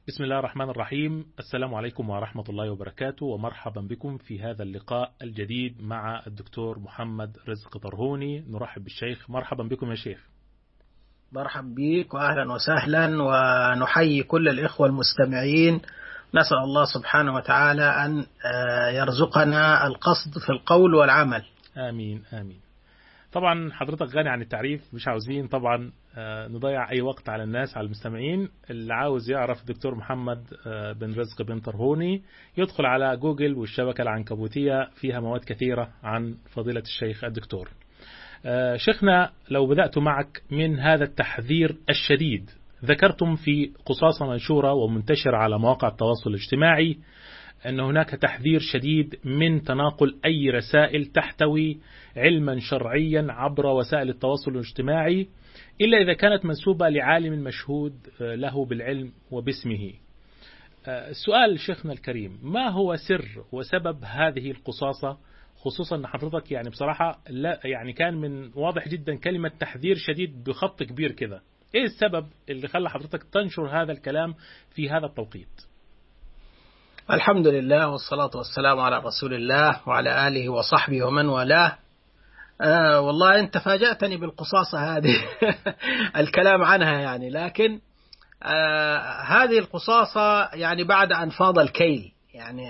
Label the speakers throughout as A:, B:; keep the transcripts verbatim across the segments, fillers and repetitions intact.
A: بسم الله الرحمن الرحيم. السلام عليكم ورحمة الله وبركاته، ومرحبا بكم في هذا اللقاء الجديد مع الدكتور محمد رزق طرهوني. نرحب بالشيخ. مرحبا بكم يا شيخ.
B: مرحب بك وأهلا وسهلا، ونحيي كل الإخوة المستمعين. نسأل الله سبحانه وتعالى أن يرزقنا القصد في القول والعمل.
A: آمين آمين. طبعا حضرتك غني عن التعريف، مش عاوزين طبعا نضيع أي وقت على الناس، على المستمعين. اللي عاوز يعرف الدكتور محمد بن رزق بن طرهوني يدخل على جوجل والشبكة العنكبوتية، فيها مواد كثيرة عن فضيلة الشيخ الدكتور. شيخنا، لو بدأت معك من هذا التحذير الشديد، ذكرتم في قصاصة منشورة ومنتشرة على مواقع التواصل الاجتماعي أن هناك تحذير شديد من تناقل أي رسائل تحتوي علما شرعيا عبر وسائل التواصل الاجتماعي، إلا إذا كانت منسوبة لعالم مشهود له بالعلم وباسمه. السؤال شيخنا الكريم، ما هو سر وسبب هذه القصاصة، خصوصا أن حضرتك يعني بصراحة لا يعني كان من واضح جدا كلمة تحذير شديد بخط كبير كذا. إيه السبب اللي خلى حضرتك تنشر هذا الكلام في هذا التوقيت؟
B: الحمد لله والصلاة والسلام على رسول الله وعلى آله وصحبه ومن والاه. آه والله أنت فاجأتني بالقصاصة هذه الكلام عنها يعني، لكن آه هذه القصاصة يعني بعد أن فاض الكيل، يعني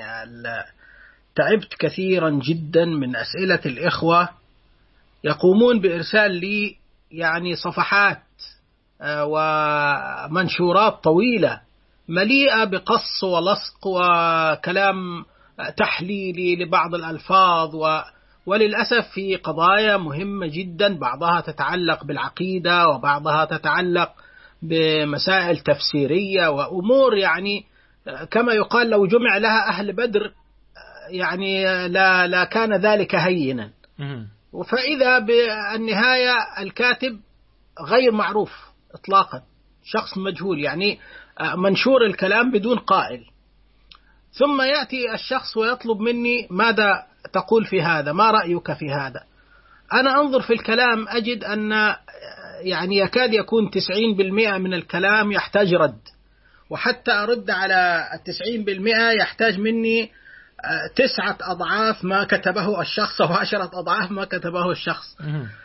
B: تعبت كثيرا جدا من أسئلة الإخوة يقومون بإرسال لي يعني صفحات آه ومنشورات طويلة مليئة بقص ولصق وكلام تحليلي لبعض الألفاظ، و وللأسف في قضايا مهمة جدا، بعضها تتعلق بالعقيدة وبعضها تتعلق بمسائل تفسيرية وأمور يعني كما يقال لو جمع لها أهل بدر يعني لا, لا كان ذلك هينا. فإذا بالنهاية الكاتب غير معروف إطلاقا، شخص مجهول، يعني منشور الكلام بدون قائل، ثم يأتي الشخص ويطلب مني ماذا تقول في هذا، ما رأيك في هذا. أنا أنظر في الكلام أجد أن يعني يكاد يكون تسعين بالمئة من الكلام يحتاج رد، وحتى أرد على التسعين بالمئة يحتاج مني تسعة أضعاف ما كتبه الشخص أو عشرة أضعاف ما كتبه الشخص.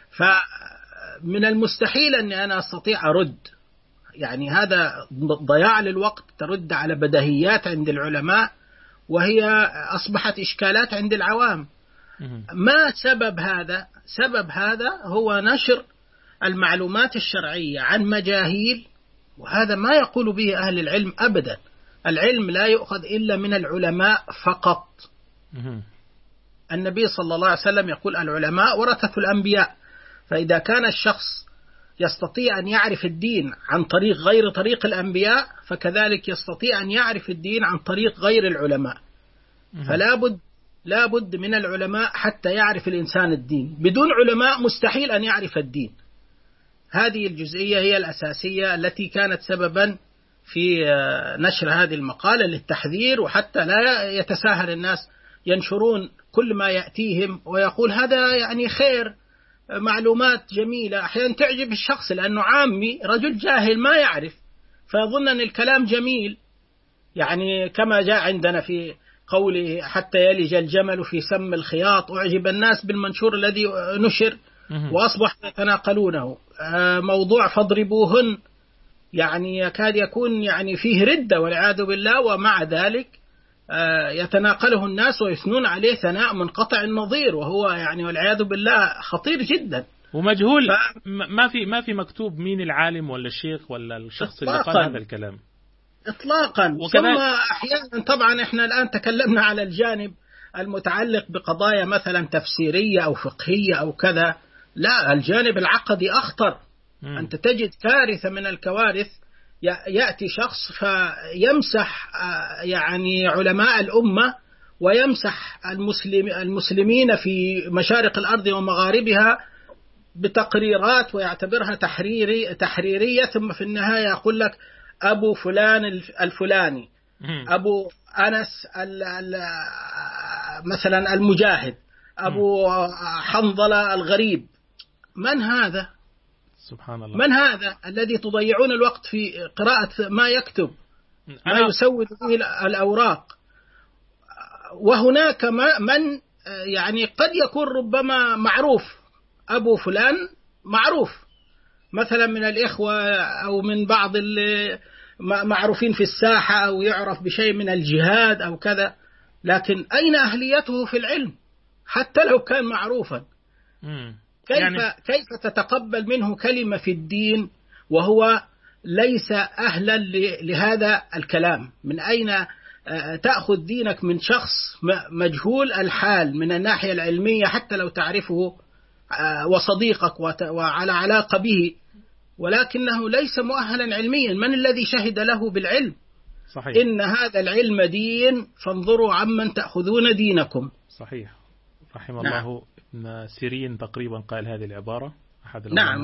B: فمن المستحيل أني أنا أستطيع أرد، يعني هذا ضياع للوقت، ترد على بديهيات عند العلماء وهي أصبحت إشكالات عند العوام. ما سبب هذا؟ سبب هذا هو نشر المعلومات الشرعية عن مجاهيل، وهذا ما يقول به أهل العلم أبدا. العلم لا يؤخذ إلا من العلماء فقط. النبي صلى الله عليه وسلم يقول العلماء ورثة الأنبياء، فإذا كان الشخص يستطيع أن يعرف الدين عن طريق غير طريق الأنبياء، فكذلك يستطيع أن يعرف الدين عن طريق غير العلماء. فلا بد لا بد من العلماء حتى يعرف الإنسان الدين، بدون علماء مستحيل أن يعرف الدين. هذه الجزئية هي الأساسية التي كانت سببا في نشر هذه المقالة للتحذير، وحتى لا يتساهل الناس ينشرون كل ما يأتيهم ويقول هذا يعني خير، معلومات جميلة. أحيانا تعجب الشخص لأنه عامي، رجل جاهل ما يعرف، فيظن أن الكلام جميل، يعني كما جاء عندنا في قوله حتى يلج الجمل في سم الخياط. أعجب الناس بالمنشور الذي نشر وأصبحوا يتناقلونه. موضوع فاضربوهن يعني يكاد يكون يعني فيه ردة والعياذ بالله، ومع ذلك يتناقله الناس ويثنون عليه ثناء منقطع النظير، وهو يعني والعياذ بالله خطير جدا
A: ومجهول. ف... ما في ما في مكتوب مين العالم ولا الشيخ ولا الشخص اللي قال هذا الكلام
B: إطلاقا. وكذلك... ثم أحيانا طبعا إحنا الآن تكلمنا على الجانب المتعلق بقضايا مثلا تفسيرية أو فقهية أو كذا، لا، الجانب العقدي أخطر. م. أنت تجد كارثة من الكوارث، يأتي شخص فيمسح يعني علماء الأمة ويمسح المسلم المسلمين في مشارق الأرض ومغاربها بتقريرات ويعتبرها تحريري تحريرية، ثم في النهاية يقول لك أبو فلان الفلاني، أبو أنس مثلا المجاهد، أبو حنظلة الغريب. من هذا؟
A: سبحان الله.
B: من هذا الذي تضيعون الوقت في قراءة ما يكتب؟ ما يسود به الأوراق. وهناك من يعني قد يكون ربما معروف، أبو فلان معروف مثلا من الإخوة أو من بعض المعروفين في الساحة، أو يعرف بشيء من الجهاد أو كذا، لكن أين أهليته في العلم حتى لو كان معروفا؟ كيف, يعني كيف تتقبل منه كلمة في الدين وهو ليس أهلا لهذا الكلام؟ من أين تأخذ دينك من شخص مجهول الحال من الناحية العلمية حتى لو تعرفه وصديقك وعلى علاقة به، ولكنه ليس مؤهلا علميا؟ من الذي شهد له بالعلم؟
A: صحيح.
B: إن هذا العلم دين فانظروا عمن تأخذون دينكم.
A: صحيح. رحم نعم. الله ابن سيرين تقريبا قال هذه العبارة أحد
B: نعم،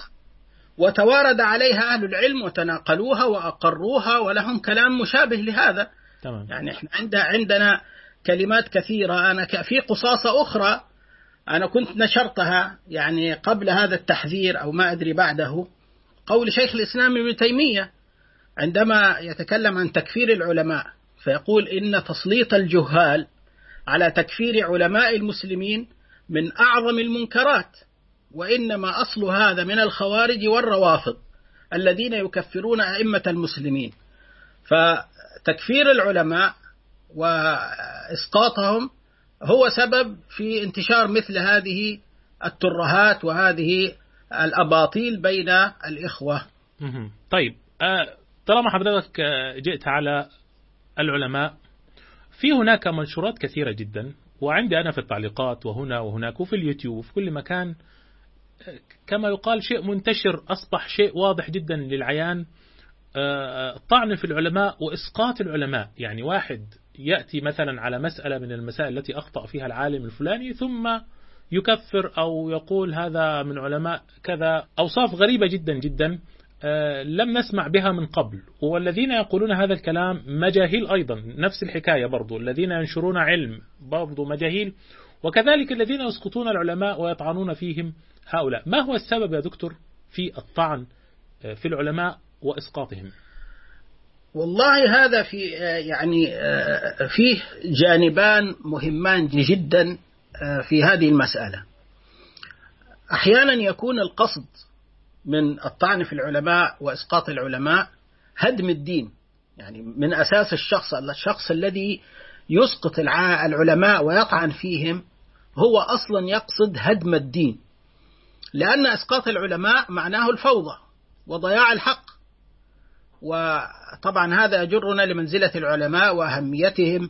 B: وتوارد عليها أهل العلم وتناقلوها وأقروها، ولهم كلام مشابه لهذا.
A: تمام.
B: يعني إحنا عندنا كلمات كثيرة. أنا في قصاصة أخرى أنا كنت نشرتها يعني قبل هذا التحذير أو ما أدري بعده، قول شيخ الإسلام ابن تيمية عندما يتكلم عن تكفير العلماء، فيقول إن تسليط الجهال على تكفير علماء المسلمين من أعظم المنكرات، وإنما أصل هذا من الخوارج والروافض الذين يكفرون أئمة المسلمين. فتكفير العلماء وإسقاطهم هو سبب في انتشار مثل هذه الترهات وهذه الأباطيل بين الإخوة.
A: طيب، طالما حضرتك جئت على العلماء، في هناك منشورات كثيرة جدا، وعندي أنا في التعليقات وهنا وهناك وفي اليوتيوب وفي كل مكان، كما يقال شيء منتشر، أصبح شيء واضح جدا للعيان، طعن في العلماء وإسقاط العلماء. يعني واحد يأتي مثلا على مسألة من المسائل التي أخطأ فيها العالم الفلاني ثم يكفر أو يقول هذا من علماء كذا، أوصاف غريبة جدا جدا لم نسمع بها من قبل. والذين يقولون هذا الكلام مجاهيل أيضا، نفس الحكاية برضو، الذين ينشرون علم برضو مجاهيل، وكذلك الذين يسقطون العلماء ويطعنون فيهم هؤلاء. ما هو السبب يا دكتور في الطعن في العلماء وإسقاطهم؟
B: والله هذا في يعني فيه جانبان مهمان جدا في هذه المسألة. أحيانا يكون القصد من الطعن في العلماء وإسقاط العلماء هدم الدين، يعني من أساس الشخص الشخص الذي يسقط العلماء ويطعن فيهم هو أصلا يقصد هدم الدين، لأن إسقاط العلماء معناه الفوضى وضياع الحق. وطبعا هذا يجرنا لمنزلة العلماء وأهميتهم،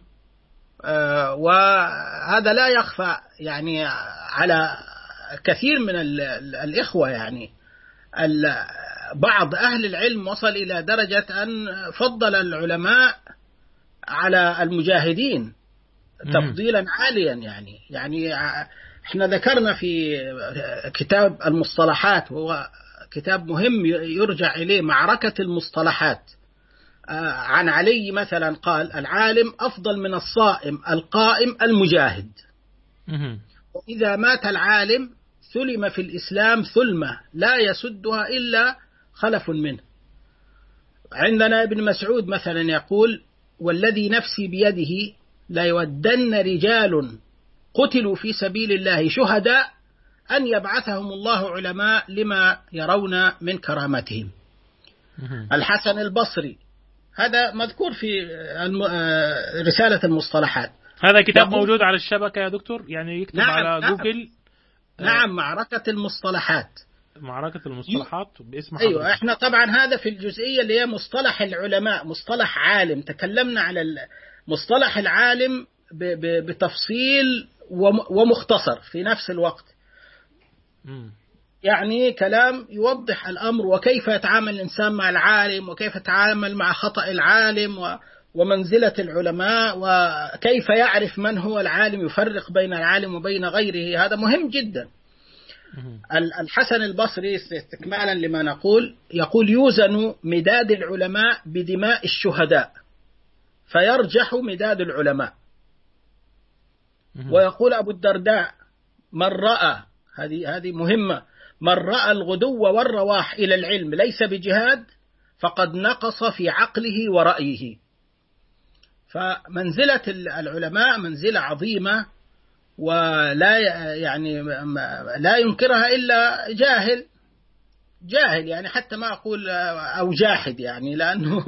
B: وهذا لا يخفى يعني على كثير من الإخوة. يعني بعض أهل العلم وصل إلى درجة أن فضل العلماء على المجاهدين تفضيلا عاليا. يعني يعني احنا ذكرنا في كتاب المصطلحات، وهو كتاب مهم يرجع إليه، معركة المصطلحات، عن علي مثلا قال: العالم أفضل من الصائم القائم المجاهد، وإذا مات العالم ثلم في الإسلام ثلمة لا يسدها إلا خلف منه. عندنا ابن مسعود مثلا يقول: والذي نفسي بيده لا يودن رجال قتلوا في سبيل الله شهداء أن يبعثهم الله علماء لما يرون من كرامتهم. الحسن البصري هذا مذكور في رسالة المصطلحات.
A: هذا كتاب موجود على الشبكة يا دكتور، يعني يكتب نعم على
B: نعم
A: جوجل.
B: نعم، معركة المصطلحات.
A: معركة المصطلحات باسم
B: أيوة حضرتك. احنا طبعا هذا في الجزئية اللي هي مصطلح العلماء، مصطلح عالم، تكلمنا على مصطلح العالم بتفصيل ومختصر في نفس الوقت.
A: م.
B: يعني كلام يوضح الأمر، وكيف يتعامل الإنسان مع العالم، وكيف يتعامل مع خطأ العالم، ومنزلة العلماء، وكيف يعرف من هو العالم، يفرق بين العالم وبين غيره. هذا مهم جدا. الحسن البصري استكمالا لما نقول يقول: يوزن مداد العلماء بدماء الشهداء فيرجح مداد العلماء. ويقول أبو الدرداء: من رأى، هذه هذه مهمة، من رأى الغدو والرواح إلى العلم ليس بجهاد فقد نقص في عقله ورأيه. فمنزلة العلماء منزلة عظيمة، ولا يعني لا ينكرها إلا جاهل جاهل يعني، حتى ما أقول أو جاحد يعني، لأنه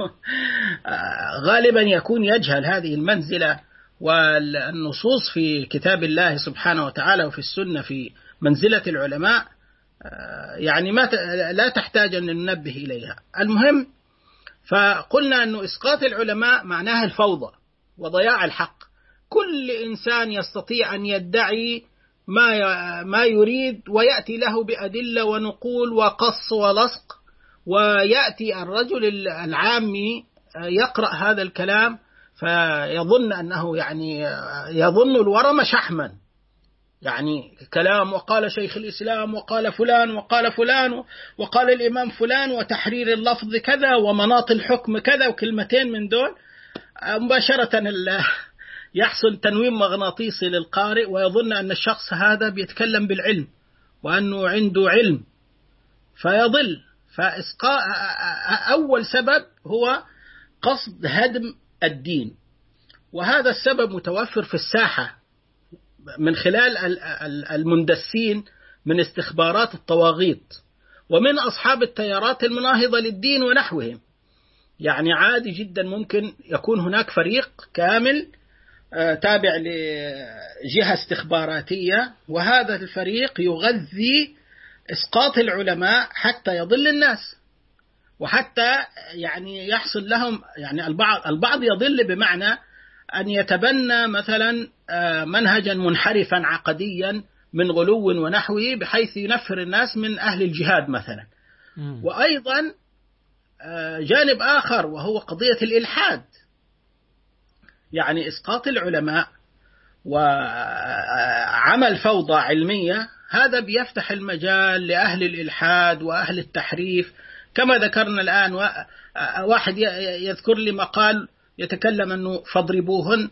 B: غالبا يكون يجهل هذه المنزلة. والنصوص في كتاب الله سبحانه وتعالى وفي السنة في منزلة العلماء يعني ما لا تحتاج أن ننبه إليها. المهم، فقلنا أن إسقاط العلماء معناها الفوضى وضياع الحق. كل إنسان يستطيع أن يدعي ما ما يريد، ويأتي له بأدلة ونقول وقص ولصق، ويأتي الرجل العامي يقرأ هذا الكلام فيظن أنه يعني يظن الورم شحما، يعني كلام وقال شيخ الإسلام وقال فلان وقال فلان وقال الإمام فلان وتحرير اللفظ كذا ومناط الحكم كذا، وكلمتين من دول مباشرة يحصل تنويم مغناطيسي للقارئ، ويظن أن الشخص هذا بيتكلم بالعلم وأنه عنده علم فيضل. فإسقاء أول سبب هو قصد هدم الدين، وهذا السبب متوفر في الساحة من خلال المندسين من استخبارات الطواغيت ومن أصحاب التيارات المناهضة للدين ونحوهم. يعني عادي جدا ممكن يكون هناك فريق كامل تابع لجهة استخباراتية، وهذا الفريق يغذي إسقاط العلماء حتى يضل الناس، وحتى يعني يحصل لهم يعني البعض البعض يضل بمعنى أن يتبنى مثلا منهجا منحرفا عقديا من غلو ونحوه، بحيث ينفر الناس من أهل الجهاد مثلا. وأيضا جانب آخر وهو قضية الإلحاد، يعني إسقاط العلماء وعمل فوضى علمية، هذا بيفتح المجال لأهل الإلحاد وأهل التحريف. كما ذكرنا الآن، واحد يذكر لي مقال يتكلم أنه فاضربوهن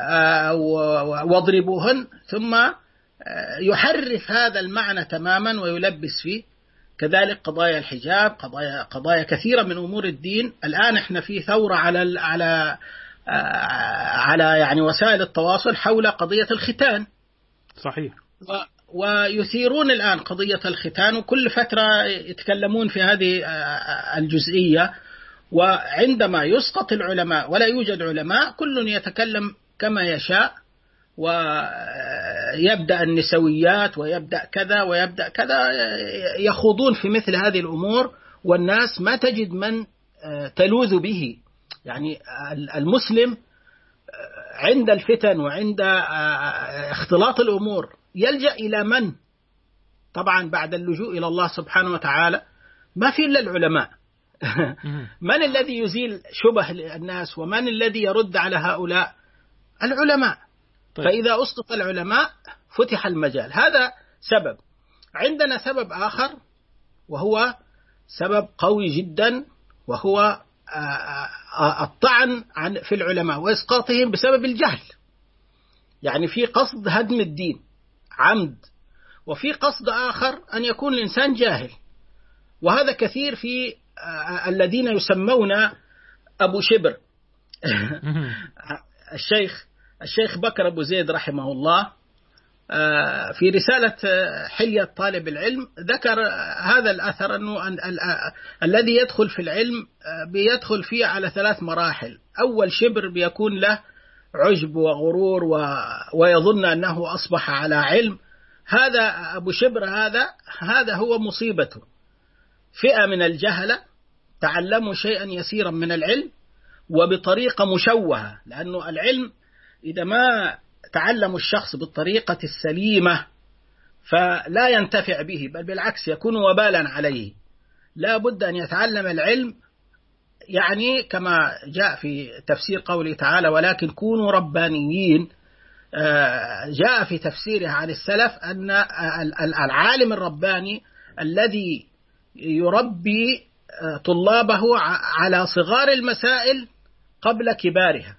B: واضربوهن، ثم يحرف هذا المعنى تماما ويلبس فيه. كذلك قضايا الحجاب، قضايا قضايا كثيرة من أمور الدين. الآن احنا في ثورة على على على يعني وسائل التواصل حول قضية الختان.
A: صحيح.
B: ويثيرون الآن قضية الختان، وكل فترة يتكلمون في هذه الجزئية. وعندما يسقط العلماء ولا يوجد علماء، كل يتكلم كما يشاء، ويبدأ النسويات ويبدأ كذا ويبدأ كذا، يخوضون في مثل هذه الأمور، والناس ما تجد من تلوذ به. يعني المسلم عند الفتن وعند اختلاط الأمور يلجأ إلى من؟ طبعا بعد اللجوء إلى الله سبحانه وتعالى ما في إلا العلماء. من الذي يزيل شبه الناس ومن الذي يرد على هؤلاء؟ العلماء. طيب. فإذا أسقط العلماء فتح المجال. هذا سبب. عندنا سبب آخر وهو سبب قوي جدا، وهو الطعن في العلماء وإسقاطهم بسبب الجهل. يعني في قصد هدم الدين عمد، وفي قصد آخر أن يكون الإنسان جاهل، وهذا كثير في الذين يسمون أبو شبر. الشيخ الشيخ بكر أبو زيد رحمه الله في رسالة حلية طالب العلم ذكر هذا الأثر، أنه الذي يدخل في العلم بيدخل فيه على ثلاث مراحل. أول شبر بيكون له عجب وغرور ويظن أنه أصبح على علم. هذا أبو شبر، هذا هذا هو مصيبته. فئة من الجهلة تعلموا شيئا يسيرا من العلم وبطريقة مشوهة، لأنه العلم إذا ما تعلم الشخص بالطريقة السليمة فلا ينتفع به، بل بالعكس يكون وبالا عليه. لا بد أن يتعلم العلم، يعني كما جاء في تفسير قوله تعالى ولكن كونوا ربانيين، جاء في تفسيره عن السلف أن العالم الرباني الذي يربي طلابه على صغار المسائل قبل كبارها.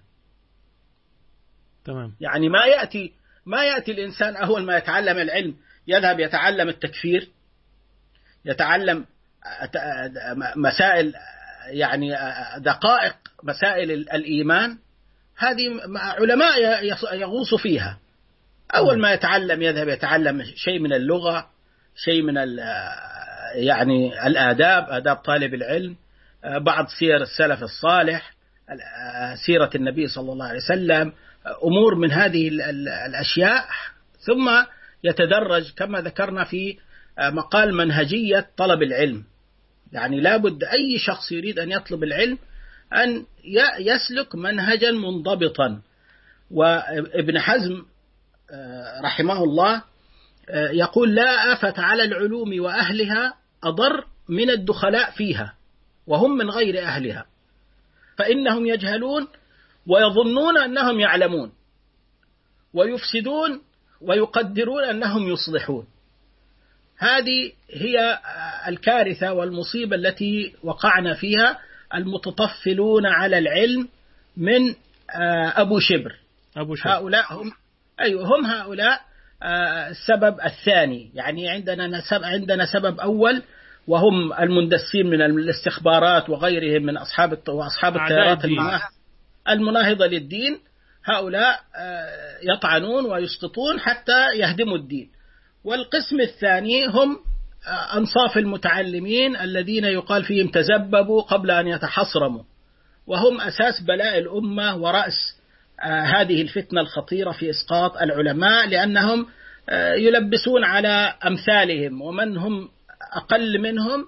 A: تمام.
B: يعني ما يأتي ما يأتي الإنسان أول ما يتعلم العلم يذهب يتعلم التكفير، يتعلم مسائل يعني دقائق مسائل الإيمان هذه علماء يغوص فيها. أول ما يتعلم يذهب يتعلم شيء من اللغة، شيء من يعني الآداب، آداب طالب العلم، بعض سير السلف الصالح، سيرة النبي صلى الله عليه وسلم، أمور من هذه الأشياء، ثم يتدرج كما ذكرنا في مقال منهجية طلب العلم. يعني لابد أي شخص يريد أن يطلب العلم أن يسلك منهجا منضبطا. وابن حزم رحمه الله يقول: لا آفة على العلوم وأهلها أضر من الدخلاء فيها وهم من غير أهلها، فإنهم يجهلون ويظنون أنهم يعلمون، ويفسدون ويقدرون أنهم يصلحون. هذه هي الكارثة والمصيبة التي وقعنا فيها المتطفلون على العلم من أبو شبر.
A: أبو شبر.
B: هؤلاء هم أيوة هم هؤلاء السبب الثاني. يعني عندنا سبب عندنا سبب أول، وهم المندسين من الاستخبارات وغيرهم من أصحاب وأصحاب التيارات المناهضة للدين. هؤلاء يطعنون ويسقطون حتى يهدموا الدين. والقسم الثاني هم أنصاف المتعلمين الذين يقال فيهم تزببوا قبل أن يتحصرموا، وهم أساس بلاء الأمة ورأس هذه الفتنة الخطيرة في إسقاط العلماء، لأنهم يلبسون على أمثالهم ومن هم أقل منهم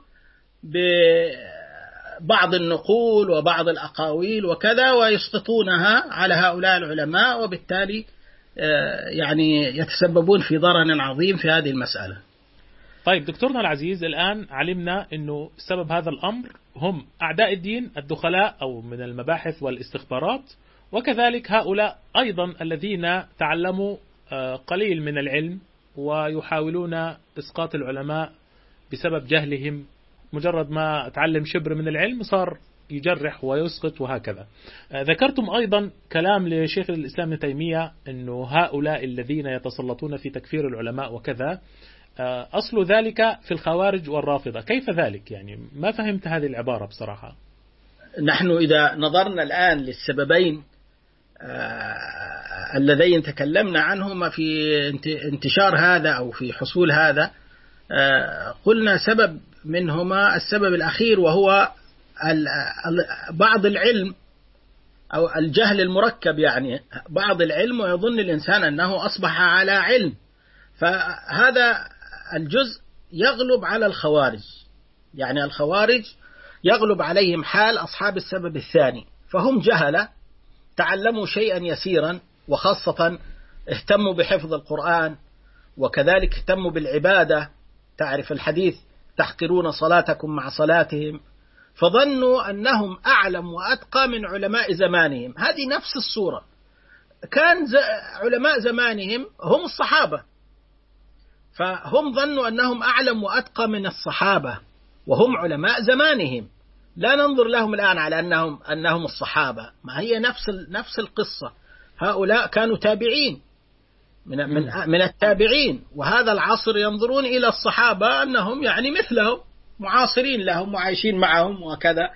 B: ببعض النقول وبعض الأقاويل وكذا، ويسقطونها على هؤلاء العلماء، وبالتالي يعني يتسببون في ضرر عظيم في هذه المسألة.
A: طيب دكتورنا العزيز، الآن علمنا أنه سبب هذا الأمر هم أعداء الدين الدخلاء أو من المباحث والاستخبارات، وكذلك هؤلاء أيضا الذين تعلموا قليل من العلم ويحاولون إسقاط العلماء بسبب جهلهم. مجرد ما تعلم شبر من العلم صار يجرح ويسقط وهكذا. ذكرتم أيضا كلام لشيخ الإسلام ابن تيمية أنه هؤلاء الذين يتسلطون في تكفير العلماء وكذا أصل ذلك في الخوارج والرافضة. كيف ذلك؟ يعني ما فهمت هذه العبارة بصراحة.
B: نحن إذا نظرنا الآن للسببين اللذين تكلمنا عنهما في انتشار هذا أو في حصول هذا، قلنا سبب منهما السبب الأخير، وهو بعض العلم أو الجهل المركب. يعني بعض العلم ويظن الإنسان أنه أصبح على علم، فهذا الجزء يغلب على الخوارج. يعني الخوارج يغلب عليهم حال أصحاب السبب الثاني، فهم جهلة تعلموا شيئا يسيرا، وخاصة اهتموا بحفظ القرآن، وكذلك اهتموا بالعبادة. تعرف الحديث: تحقرون صلاتكم مع صلاتهم، فظنوا أنهم أعلم وأتقى من علماء زمانهم. هذه نفس الصورة. كان علماء زمانهم هم الصحابة، فهم ظنوا أنهم أعلم وأتقى من الصحابة وهم علماء زمانهم. لا ننظر لهم الآن على أنهم أنهم الصحابة، ما هي نفس نفس القصة. هؤلاء كانوا تابعين من من من التابعين، وهذا العصر ينظرون إلى الصحابة أنهم يعني مثلهم، معاصرين لهم وعايشين معهم وكذا،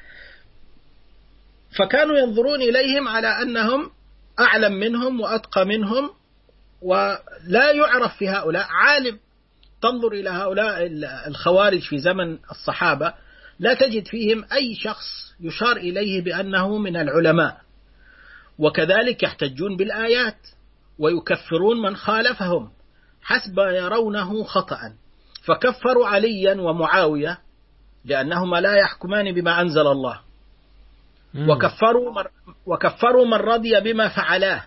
B: فكانوا ينظرون إليهم على أنهم أعلم منهم وأتقى منهم. ولا يعرف في هؤلاء عالم. تنظر إلى هؤلاء الخوارج في زمن الصحابة لا تجد فيهم أي شخص يشار إليه بأنه من العلماء، وكذلك يحتجون بالآيات ويكفرون من خالفهم حسب يرونه خطأ. فكفروا عليا ومعاوية لأنهما لا يحكمان بما أنزل الله، وكفروا من, وكفروا من رضي بما فعلاه.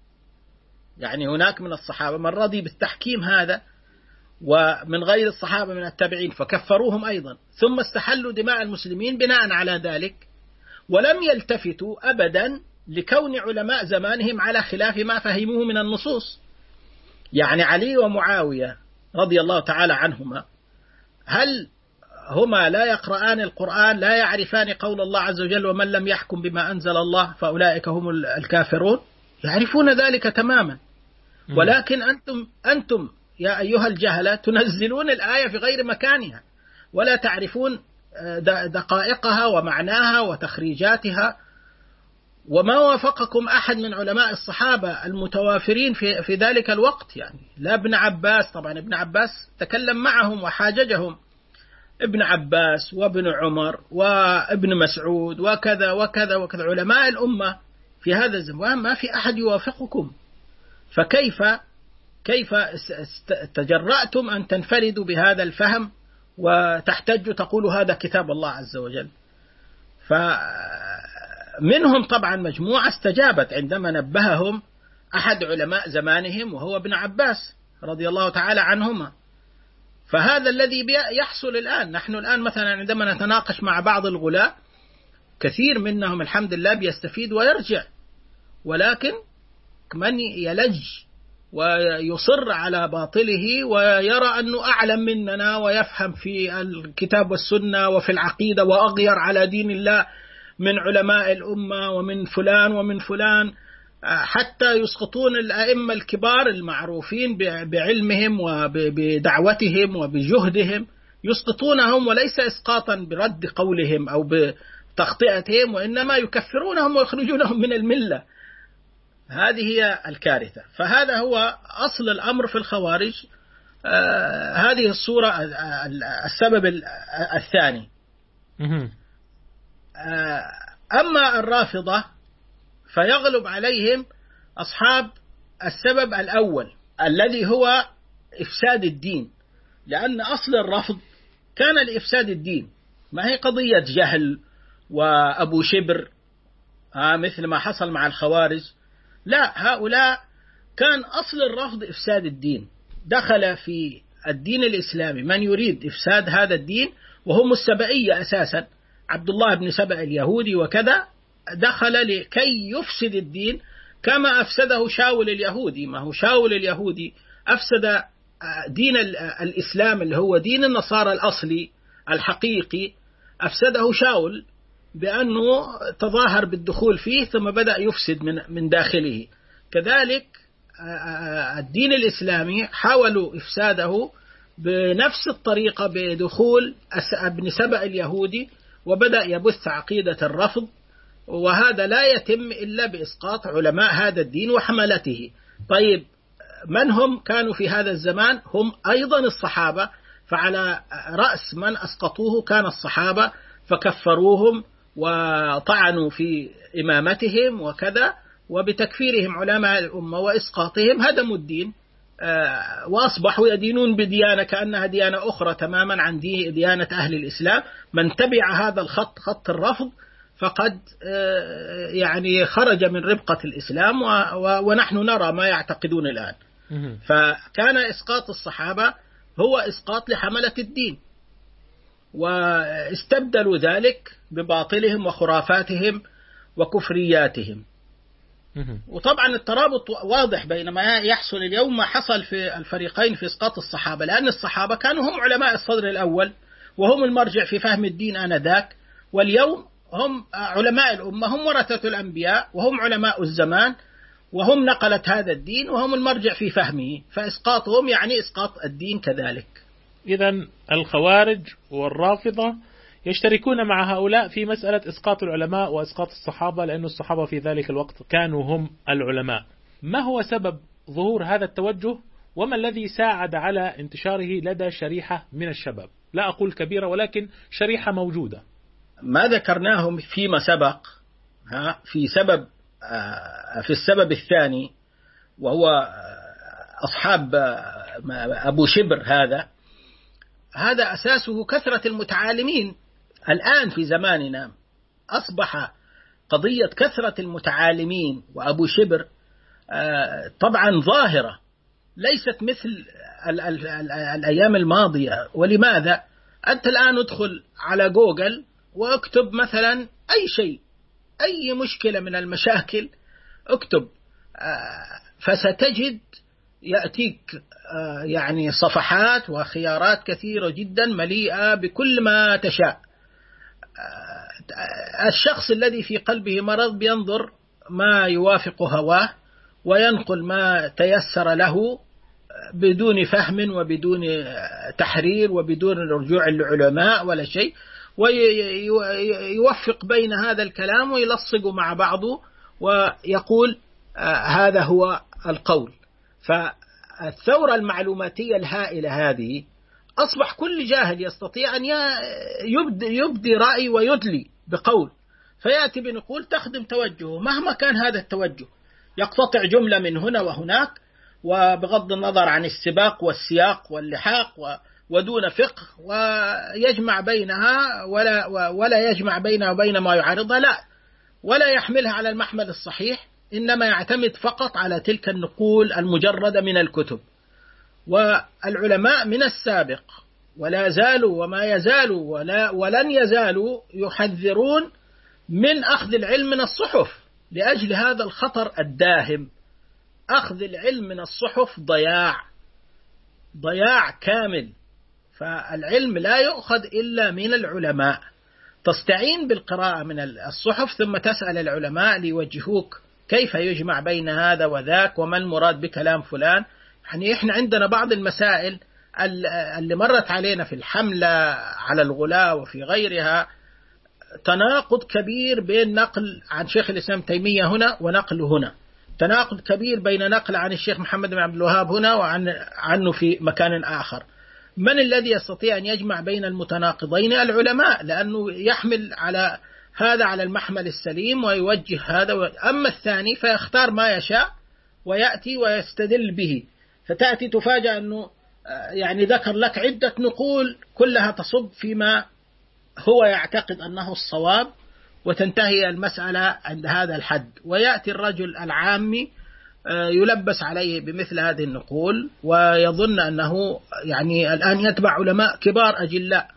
B: يعني هناك من الصحابة من رضي بالتحكيم هذا، ومن غير الصحابة من التابعين فكفروهم أيضا، ثم استحلوا دماء المسلمين بناء على ذلك، ولم يلتفتوا أبدا لكون علماء زمانهم على خلاف ما فهموه من النصوص. يعني علي ومعاوية رضي الله تعالى عنهما، هل هما لا يقرآن القرآن، لا يعرفان قول الله عز وجل: ومن لم يحكم بما أنزل الله فأولئك هم الكافرون؟ يعرفون ذلك تماما. ولكن أنتم أنتم يا أيها الجهلة تنزلون الآية في غير مكانها، ولا تعرفون دقائقها ومعناها وتخريجاتها. وما وافقكم أحد من علماء الصحابة المتوافرين في, في ذلك الوقت، يعني لا ابن عباس، طبعا ابن عباس تكلم معهم وحاججهم، ابن عباس وابن عمر وابن مسعود وكذا وكذا وكذا، علماء الأمة في هذا الزمان ما في أحد يوافقكم، فكيف كيف تجرأتم أن تنفردوا بهذا الفهم وتحتجوا تقولوا هذا كتاب الله عز وجل؟ فمنهم طبعا مجموعة استجابت عندما نبههم أحد علماء زمانهم وهو ابن عباس رضي الله تعالى عنهما. فهذا الذي يحصل الآن. نحن الآن مثلا عندما نتناقش مع بعض الغلاة كثير منهم الحمد لله بيستفيد ويرجع، ولكن من يلج ويصر على باطله ويرى أنه أعلم مننا ويفهم في الكتاب والسنة وفي العقيدة وأغير على دين الله من علماء الأمة ومن فلان ومن فلان، حتى يسقطون الأئمة الكبار المعروفين بعلمهم وبدعوتهم وبجهدهم، يسقطونهم وليس إسقاطا برد قولهم أو بتخطئتهم، وإنما يكفرونهم ويخرجونهم من الملة. هذه هي الكارثة. فهذا هو أصل الأمر في الخوارج. آه هذه الصورة السبب الثاني. آه أما الرافضة فيغلب عليهم أصحاب السبب الأول الذي هو إفساد الدين، لأن أصل الرفض كان لإفساد الدين، ما هي قضية جهل وأبو شبر آه مثل ما حصل مع الخوارج. لا، هؤلاء كان أصل الرفض إفساد الدين. دخل في الدين الإسلامي من يريد إفساد هذا الدين، وهم السبئية أساسا، عبد الله بن سبأ اليهودي وكذا، دخل لكي يفسد الدين كما أفسده شاول اليهودي. ما هو شاول اليهودي أفسد دين الإسلام اللي هو دين النصارى الأصلي الحقيقي، أفسده شاول بأنه تظاهر بالدخول فيه ثم بدأ يفسد من من داخله. كذلك الدين الإسلامي حاولوا إفساده بنفس الطريقة بدخول ابن سبأ اليهودي، وبدأ يبث عقيدة الرفض، وهذا لا يتم إلا بإسقاط علماء هذا الدين وحملته. طيب من هم كانوا في هذا الزمان؟ هم أيضا الصحابة، فعلى رأس من أسقطوه كان الصحابة، فكفروهم وطعنوا في إمامتهم وكذا، وبتكفيرهم علماء الأمة وإسقاطهم هدموا الدين، وأصبحوا يدينون بديانة كأنها ديانة أخرى تماما عن ديانة أهل الإسلام. من تبع هذا الخط، خط الرفض، فقد يعني خرج من ربقة الإسلام، ونحن نرى ما يعتقدون الآن. فكان إسقاط الصحابة هو إسقاط لحملة الدين، واستبدلوا ذلك بباطلهم وخرافاتهم وكفرياتهم. وطبعا الترابط واضح بين ما يحصل اليوم ما حصل في الفريقين في إسقاط الصحابة، لأن الصحابة كانوا هم علماء الصدر الأول وهم المرجع في فهم الدين آنذاك، واليوم هم علماء الأمة، هم ورثة الأنبياء وهم علماء الزمان، وهم نقلة هذا الدين وهم المرجع في فهمه، فإسقاطهم يعني إسقاط الدين كذلك.
A: إذن الخوارج والرافضة يشتركون مع هؤلاء في مسألة إسقاط العلماء وإسقاط الصحابة، لأن الصحابة في ذلك الوقت كانوا هم العلماء. ما هو سبب ظهور هذا التوجه، وما الذي ساعد على انتشاره لدى شريحة من الشباب؟ لا أقول كبيرة، ولكن شريحة موجودة.
B: ما ذكرناه فيما سبق ها في سبب في السبب الثاني، وهو أصحاب أبو شبر، هذا هذا أساسه كثرة المتعالمين. الآن في زماننا أصبح قضية كثرة المتعالمين وأبو شبر طبعا ظاهرة، ليست مثل ال ال ال الأيام الماضية. ولماذا؟ أنت الآن ادخل على جوجل واكتب مثلا أي شيء، أي مشكلة من المشاكل اكتب، فستجد يأتيك يعني صفحات وخيارات كثيرة جدا مليئة بكل ما تشاء. الشخص الذي في قلبه مرض بينظر ما يوافق هواه وينقل ما تيسر له بدون فهم وبدون تحرير وبدون رجوع للعلماء ولا شيء، ويوفق بين هذا الكلام ويلصق مع بعضه ويقول هذا هو القول. فالثورة المعلوماتية الهائلة هذه أصبح كل جاهل يستطيع أن يبدي, يبدي رأي ويدلي بقول، فيأتي بنقول تخدم توجهه مهما كان هذا التوجه، يقتطع جملة من هنا وهناك وبغض النظر عن السباق والسياق واللحاق ودون فقه، ويجمع بينها ولا, ولا يجمع بينها وبين ما يعارضها، لا، ولا يحملها على المحمل الصحيح، إنما يعتمد فقط على تلك النقول المجردة من الكتب. والعلماء من السابق ولا زالوا وما يزالوا ولا ولن يزالوا يحذرون من أخذ العلم من الصحف لأجل هذا الخطر الداهم. أخذ العلم من الصحف ضياع ضياع كامل. فالعلم لا يؤخذ إلا من العلماء. تستعين بالقراءة من الصحف ثم تسأل العلماء ليوجهوك كيف يجمع بين هذا وذاك وما المراد بكلام فلان. يعني إحنا عندنا بعض المسائل اللي مرت علينا في الحملة على الغلاة وفي غيرها تناقض كبير بين نقل عن شيخ الإسلام تيمية هنا ونقل هنا، تناقض كبير بين نقل عن الشيخ محمد بن عبد الوهاب هنا وعن عنه في مكان آخر. من الذي يستطيع أن يجمع بين المتناقضين؟ العلماء، لأنه يحمل على هذا على المحمل السليم ويوجه هذا. أما الثاني فيختار ما يشاء ويأتي ويستدل به، فتأتي تفاجأ أنه يعني ذكر لك عدة نقول كلها تصب فيما هو يعتقد أنه الصواب، وتنتهي المسألة عند هذا الحد. ويأتي الرجل العامي يلبس عليه بمثل هذه النقول ويظن أنه يعني الآن يتبع علماء كبار أجلاء.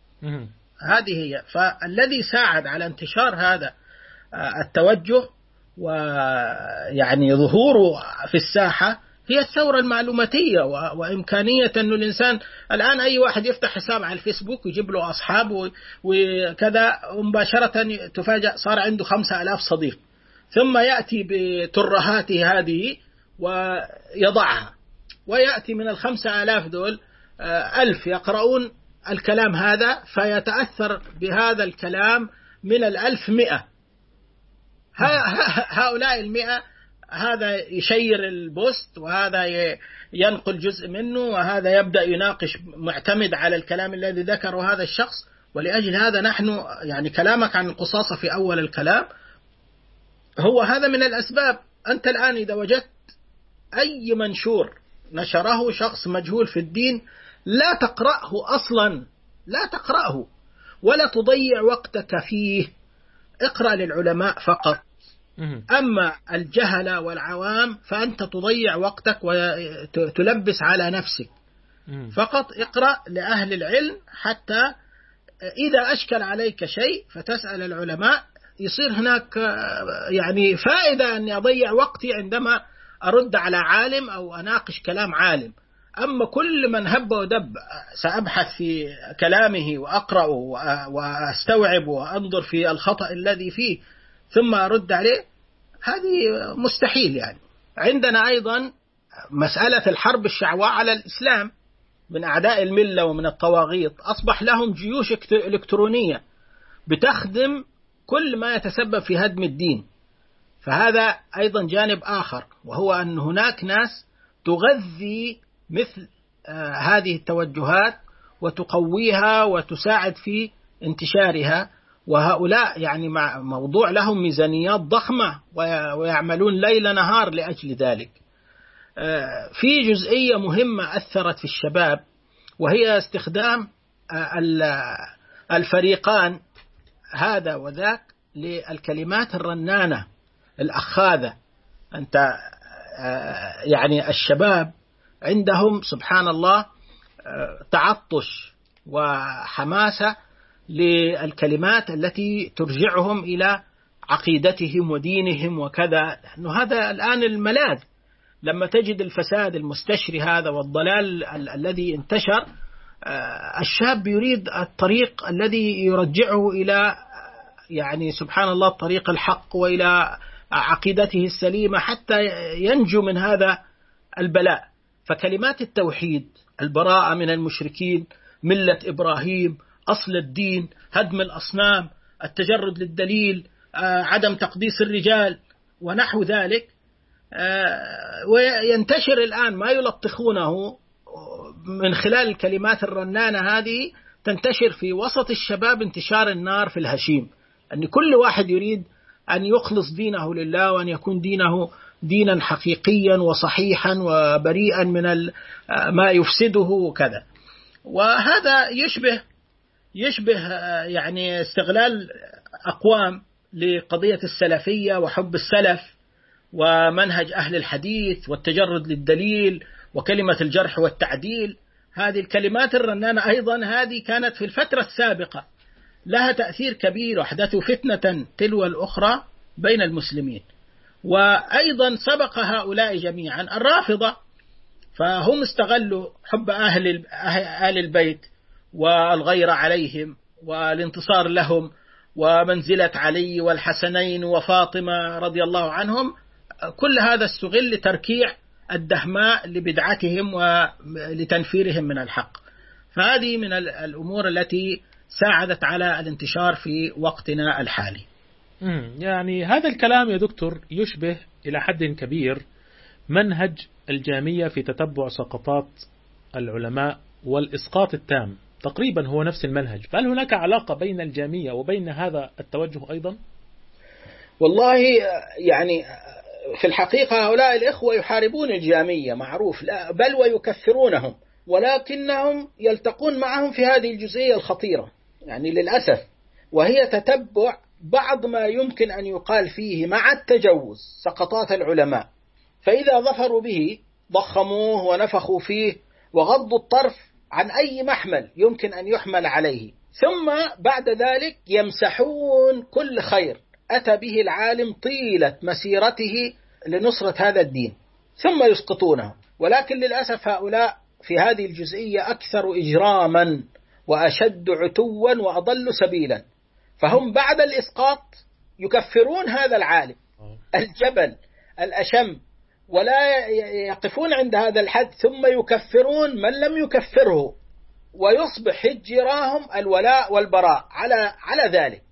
B: هذه هي. فالذي ساعد على انتشار هذا التوجه ويعني ظهوره في الساحة هي الثورة المعلوماتية، وإمكانية أنه الإنسان الآن أي واحد يفتح حساب على الفيسبوك ويجيب له أصحاب وكذا، ومباشرة تفاجأ صار عنده خمسة ألاف صديق، ثم يأتي بترهاته هذه ويضعها، ويأتي من الخمسة ألاف دول ألف يقرؤون الكلام هذا، فيتأثر بهذا الكلام من الألف مئة. هؤلاء المئة هذا يشير البوست، وهذا ينقل جزء منه، وهذا يبدأ يناقش معتمد على الكلام الذي ذكره هذا الشخص. ولأجل هذا نحن يعني كلامك عن القصاصة في أول الكلام هو هذا من الأسباب. أنت الآن إذا وجدت أي منشور نشره شخص مجهول في الدين لا تقرأه أصلا، لا تقرأه ولا تضيع وقتك فيه، اقرأ للعلماء فقط. أما الجهلة والعوام فأنت تضيع وقتك وتلبس على نفسك. فقط اقرأ لأهل العلم، حتى إذا أشكل عليك شيء فتسأل العلماء، يصير هناك يعني فائدة أن أضيع وقتي عندما أرد على عالم أو أناقش كلام عالم. أما كل من هب ودب سأبحث في كلامه وأقرأ وأستوعب وأنظر في الخطأ الذي فيه ثم أرد عليه، هذه مستحيل. يعني عندنا أيضا مسألة الحرب الشعواء على الإسلام من أعداء الملة ومن الطواغيت، أصبح لهم جيوش إلكترونية بتخدم كل ما يتسبب في هدم الدين. فهذا أيضا جانب آخر، وهو أن هناك ناس تغذي مثل آه هذه التوجهات وتقويها وتساعد في انتشارها، وهؤلاء يعني مع موضوع لهم ميزانيات ضخمة ويعملون ليل نهار لأجل ذلك. آه في جزئية مهمة أثرت في الشباب، وهي استخدام آه الفريقان هذا وذاك للكلمات الرنانة الأخاذة. أنت آه يعني الشباب عندهم سبحان الله تعطش وحماسة للكلمات التي ترجعهم إلى عقيدتهم ودينهم وكذا، لأنه هذا الآن الملاذ. لما تجد الفساد المستشري هذا والضلال ال- الذي انتشر، الشاب يريد الطريق الذي يرجعه إلى يعني سبحان الله الطريق الحق وإلى عقيدته السليمة حتى ينجو من هذا البلاء. فكلمات التوحيد، البراءة من المشركين، ملة إبراهيم، أصل الدين، هدم الأصنام، التجرد للدليل، عدم تقديس الرجال ونحو ذلك. وينتشر الآن ما يلطخونه من خلال الكلمات الرنانة هذه، تنتشر في وسط الشباب انتشار النار في الهشيم، أن كل واحد يريد أن يخلص دينه لله، وأن يكون دينه دينا حقيقيا وصحيحا وبريئا من ما يفسده وكذا. وهذا يشبه يشبه يعني استغلال أقوام لقضية السلفية وحب السلف ومنهج أهل الحديث والتجرد للدليل وكلمة الجرح والتعديل. هذه الكلمات الرنانة أيضا هذه كانت في الفترة السابقة لها تأثير كبير، وأحدثوا فتنة تلو الأخرى بين المسلمين. وأيضا سبق هؤلاء جميعا الرافضة، فهم استغلوا حب أهل أهل البيت والغيرة عليهم والانتصار لهم ومنزلة علي والحسنين وفاطمة رضي الله عنهم. كل هذا استغل لتركيع الدهماء لبدعتهم ولتنفيرهم من الحق. فهذه من الأمور التي ساعدت على الانتشار في وقتنا الحالي.
A: يعني هذا الكلام يا دكتور يشبه إلى حد كبير منهج الجامية في تتبع سقطات العلماء والإسقاط التام، تقريبا هو نفس المنهج. فهل هناك علاقة بين الجامية وبين هذا التوجه أيضا؟
B: والله يعني في الحقيقة هؤلاء الإخوة يحاربون الجامية معروف، لا بل ويكفرونهم، ولكنهم يلتقون معهم في هذه الجزئية الخطيرة يعني للأسف، وهي تتبع بعض ما يمكن أن يقال فيه مع التجوز سقطات العلماء، فإذا ظفروا به ضخموه ونفخوا فيه وغضوا الطرف عن أي محمل يمكن أن يحمل عليه، ثم بعد ذلك يمسحون كل خير أتى به العالم طيلة مسيرته لنصرة هذا الدين ثم يسقطونه. ولكن للأسف هؤلاء في هذه الجزئية أكثر إجراما وأشد عتوا وأضل سبيلا، فهم بعد الإسقاط يكفرون هذا العالم الجبل الأشم ولا يقفون عند هذا الحد، ثم يكفرون من لم يكفره، ويصبح هجراهم الولاء والبراء على على ذلك.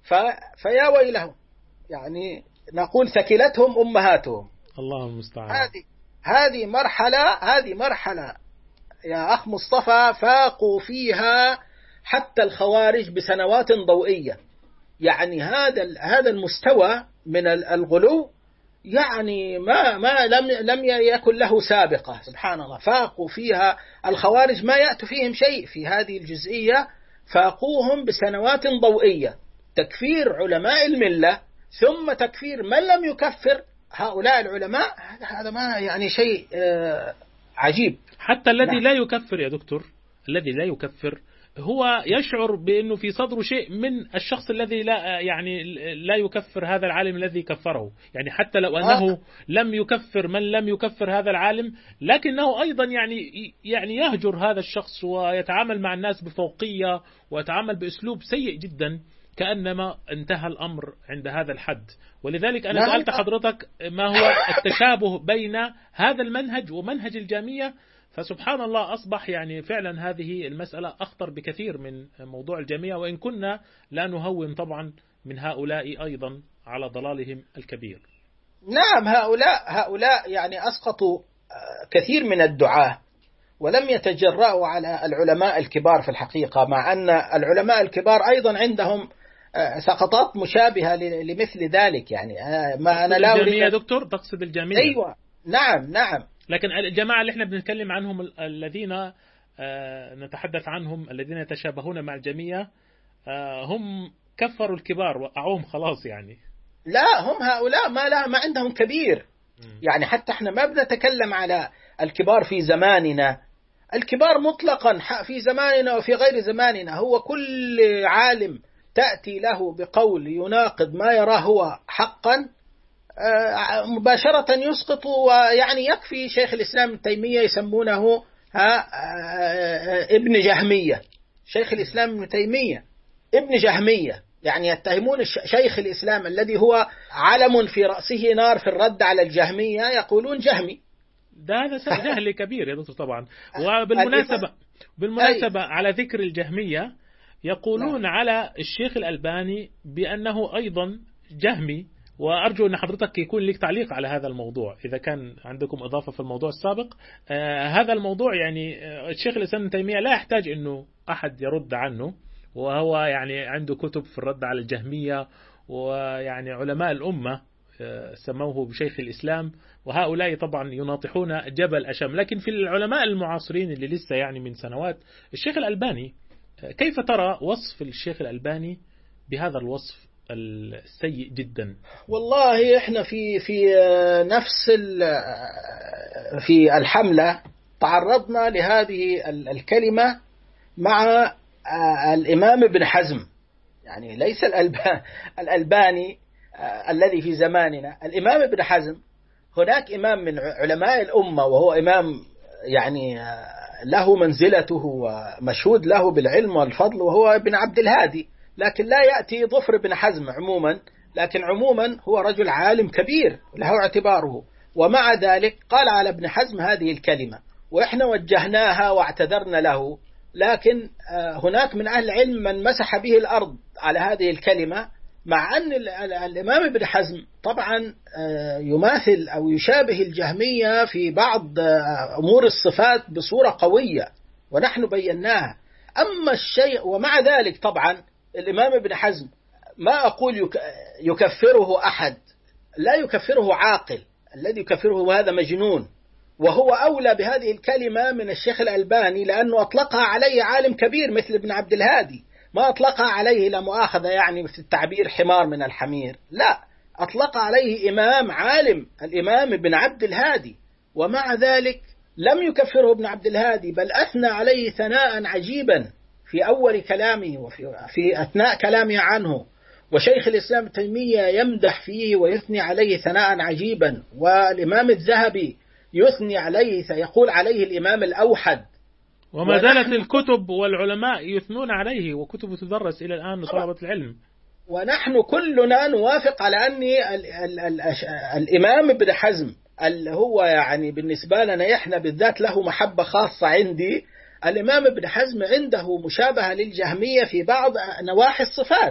B: فيا ويلهم، يعني نقول ثكلتهم أمهاتهم.
A: الله المستعان.
B: هذه هذه مرحلة هذه مرحلة يا أخ مصطفى فاقوا فيها حتى الخوارج بسنوات ضوئية. يعني هذا هذا المستوى من الغلو يعني ما ما لم لم يكن له سابقة، سبحان الله. فاقوا فيها الخوارج ما يأتي فيهم شيء في هذه الجزئية، فاقوهم بسنوات ضوئية، تكفير علماء الملة ثم تكفير من لم يكفر هؤلاء العلماء. هذا ما يعني شيء عجيب.
A: حتى الذي نعم. لا يكفر يا دكتور، الذي لا يكفر هو يشعر بأنه في صدره شيء من الشخص الذي لا يعني لا يكفر هذا العالم الذي كفره. يعني حتى لو أنه آه. لم يكفر من لم يكفر هذا العالم، لكنه أيضا يعني يعني يهجر هذا الشخص ويتعامل مع الناس بفوقية ويتعامل بأسلوب سيء جدا، كأنما انتهى الأمر عند هذا الحد. ولذلك أنا سألت حضرتك ما هو التشابه بين هذا المنهج ومنهج الجامية، فسبحان الله أصبح يعني فعلا هذه المسألة أخطر بكثير من موضوع الجامية، وإن كنا لا نهون طبعا من هؤلاء أيضا على ضلالهم الكبير.
B: نعم، هؤلاء هؤلاء يعني أسقطوا كثير من الدعاة ولم يتجرأوا على العلماء الكبار في الحقيقة، مع أن العلماء الكبار أيضا عندهم سقطات مشابهة لمثل ذلك. يعني ما أنا لا
A: أريد يا دكتور تقصد الجامية؟
B: أيوة نعم نعم.
A: لكن الجماعة اللي احنا بنتكلم عنهم الذين نتحدث عنهم الذين يتشابهون مع الجامية هم كفروا الكبار وقعوهم خلاص. يعني
B: لا، هم هؤلاء ما لا ما عندهم كبير. يعني حتى احنا ما بنتكلم على الكبار في زماننا، الكبار مطلقا في زماننا وفي غير زماننا، هو كل عالم تأتي له بقول يناقض ما يراه هو حقا مباشرة يسقط. ويعني يكفي شيخ الإسلام ابن تيمية يسمونه ها ابن جهمية، شيخ الإسلام ابن تيمية ابن جهمية، يعني يتهمون شيخ الإسلام الذي هو علم في رأسه نار في الرد على الجهمية، يقولون جهمي.
A: ده هذا جهل كبير يا دكتور طبعا. وبالمناسبة بالمناسبة على ذكر الجهمية، يقولون لا. على الشيخ الألباني بأنه أيضا جهمي، وأرجو أن حضرتك يكون لك تعليق على هذا الموضوع إذا كان عندكم إضافة في الموضوع السابق. آه هذا الموضوع يعني آه الشيخ الإسلام ابن تيمية لا يحتاج أنه أحد يرد عنه، وهو يعني عنده كتب في الرد على الجهمية، ويعني علماء الأمة آه سموه بشيخ الإسلام، وهؤلاء طبعا يناطحون جبل أشم. لكن في العلماء المعاصرين اللي لسه يعني من سنوات، الشيخ الألباني آه كيف ترى وصف الشيخ الألباني بهذا الوصف السيء جدا؟
B: والله احنا في في نفس في الحملة تعرضنا لهذه الكلمة مع الإمام ابن حزم، يعني ليس الألباني الذي في زماننا، الإمام ابن حزم. هناك إمام من علماء الأمة وهو إمام يعني له منزلته ومشهود له بالعلم والفضل، وهو ابن عبد الهادي، لكن لا يأتي ظفر بن حزم عموما، لكن عموما هو رجل عالم كبير له اعتباره، ومع ذلك قال على ابن حزم هذه الكلمة، وإحنا وجهناها واعتذرنا له. لكن هناك من أهل العلم من مسح به الأرض على هذه الكلمة، مع أن الإمام ابن حزم طبعا يماثل أو يشابه الجهمية في بعض أمور الصفات بصورة قوية، ونحن بيناها. أما الشيء، ومع ذلك طبعا الإمام ابن حزم ما أقول يكفره أحد، لا يكفره عاقل، الذي يكفره هذا مجنون، وهو أولى بهذه الكلمة من الشيخ الألباني، لأنه أطلقها عليه عالم كبير مثل ابن عبد الهادي، ما أطلقها عليه لا مؤاخذة يعني في التعبير حمار من الحمير، لا، أطلق عليه إمام عالم الإمام ابن عبد الهادي، ومع ذلك لم يكفره ابن عبد الهادي، بل أثنى عليه ثناء عجيبا في أول كلامه وفي في أثناء كلامه عنه. وشيخ الإسلام ابن تيمية يمدح فيه ويثني عليه ثناء عجيبا، والإمام الذهبي يثني عليه، يقول عليه الإمام الأوحد،
A: وما زالت الكتب والعلماء يثنون عليه، وكتب تدرس إلى الآن لطلبة العلم.
B: ونحن كلنا نوافق على أن ال ال ال الإمام ابن حزم اللي هو يعني بالنسبة لنا إحنا بالذات له محبة خاصة عندي، الإمام ابن حزم عنده مشابهة للجهمية في بعض نواحي الصفات،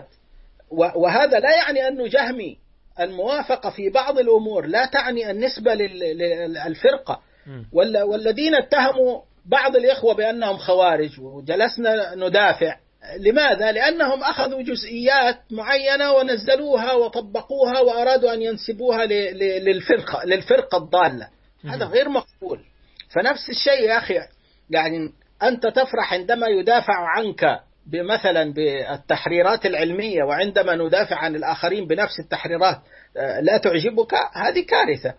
B: وهذا لا يعني أنه جهمي. الموافقة في بعض الأمور لا تعني النسبة للفرقة، والذين اتهموا بعض الإخوة بأنهم خوارج وجلسنا ندافع، لماذا؟ لأنهم أخذوا جزئيات معينة ونزلوها وطبقوها وأرادوا أن ينسبوها للفرقة للفرقة الضالة، هذا غير مقبول. فنفس الشيء يا أخي، يعني أنت تفرح عندما يدافع عنك بمثلا بالتحريرات العلمية، وعندما ندافع عن الآخرين بنفس التحريرات لا تعجبك، هذه كارثة.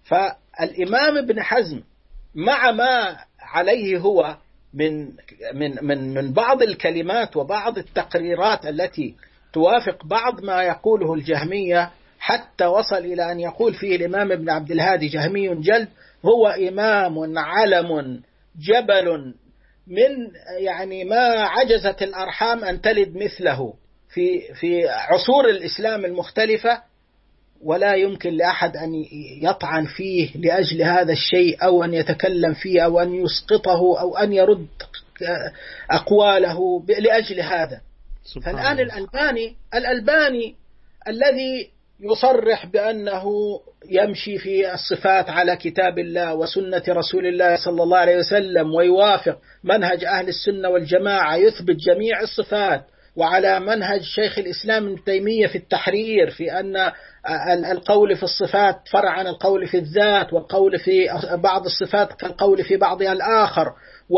B: فالإمام ابن حزم مع ما عليه هو من من من من بعض الكلمات وبعض التقريرات التي توافق بعض ما يقوله الجهمية، حتى وصل إلى أن يقول فيه الإمام ابن عبد الهادي جهمي جلد، هو إمام علم جبل من يعني ما عجزت الأرحام أن تلد مثله في في عصور الإسلام المختلفة، ولا يمكن لأحد أن يطعن فيه لأجل هذا الشيء، أو أن يتكلم فيه، أو أن يسقطه، أو أن يرد أقواله لأجل هذا. فالآن الألباني الألباني الذي يصرح بأنه يمشي في الصفات على كتاب الله وسنة رسول الله صلى الله عليه وسلم، ويوافق منهج أهل السنة والجماعة، يثبت جميع الصفات، وعلى منهج شيخ الإسلام ابن تيمية في التحرير في أن القول في الصفات فرع عن القول في الذات، والقول في بعض الصفات كالقول في بعضها الآخر،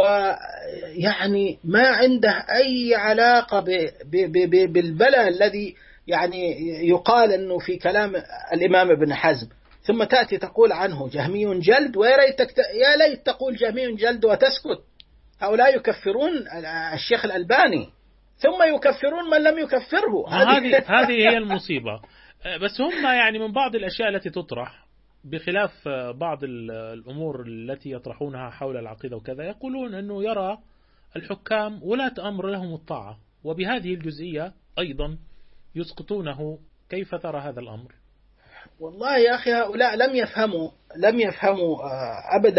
B: ويعني ما عنده أي علاقة بالبلاء الذي يعني يقال أنه في كلام الإمام ابن حزم، ثم تأتي تقول عنه جهمي جلد، ويا ليت تقول جهمي جلد وتسكت. هؤلاء يكفرون الشيخ الألباني ثم يكفرون من لم يكفره.
A: هذه هذه هي المصيبة. بس هم يعني من بعض الأشياء التي تطرح بخلاف بعض الأمور التي يطرحونها حول العقيدة وكذا، يقولون أنه يرى الحكام ولاة أمر لهم الطاعة، وبهذه الجزئية أيضا يسقطونه. كيف ترى هذا الأمر؟
B: والله يا أخي هؤلاء لم يفهموا لم يفهموا أبدا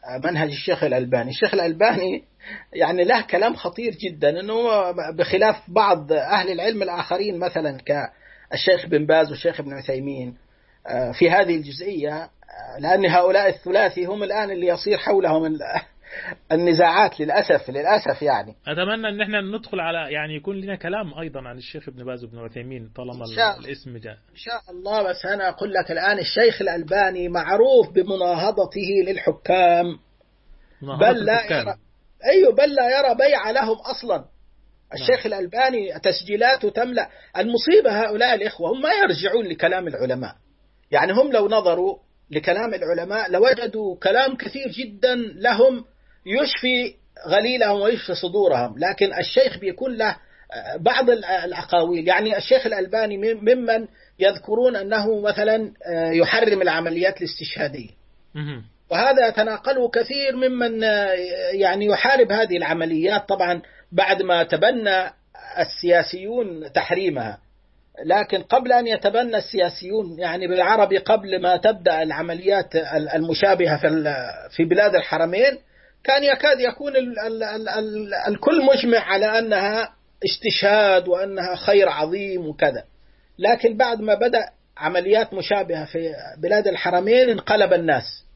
B: منهج الشيخ الألباني. الشيخ الألباني يعني له كلام خطير جدا، أنه بخلاف بعض أهل العلم الآخرين مثلا كالشيخ بن باز والشيخ ابن عثيمين في هذه الجزئية، لأن هؤلاء الثلاثي هم الآن اللي يصير حولهم النزاعات للأسف للأسف يعني.
A: أتمنى أن احنا ندخل على يعني يكون لنا كلام أيضا عن الشيخ ابن باز وابن عثيمين طالما الاسم جاء
B: إن شاء الله. بس أنا أقول لك الآن الشيخ الألباني معروف بمناهضته للحكام، بل لا يرى أيوه بل لا يرى بيع لهم أصلا. الشيخ الألباني تسجيلاته تملأ. المصيبة هؤلاء الإخوة هم ما يرجعون لكلام العلماء، يعني هم لو نظروا لكلام العلماء لوجدوا كلام كثير جدا لهم يشفي غليلهم ويشفي صدورهم، لكن الشيخ بيكون له بعض الأقاويل. يعني الشيخ الألباني ممن يذكرون أنه مثلا يحرم العمليات الاستشهادية، وهذا يتناقله كثير ممن يعني يحارب هذه العمليات، طبعا بعد ما تبنى السياسيون تحريمها. لكن قبل أن يتبنى السياسيون يعني بالعربي، قبل ما تبدأ العمليات المشابهة في بلاد الحرمين، كان يكاد يكون ال ال ال ال الكل مجمع على أنها استشهاد وأنها خير عظيم وكذا. لكن بعد ما بدأ عمليات مشابهة في بلاد الحرمين انقلب الناس،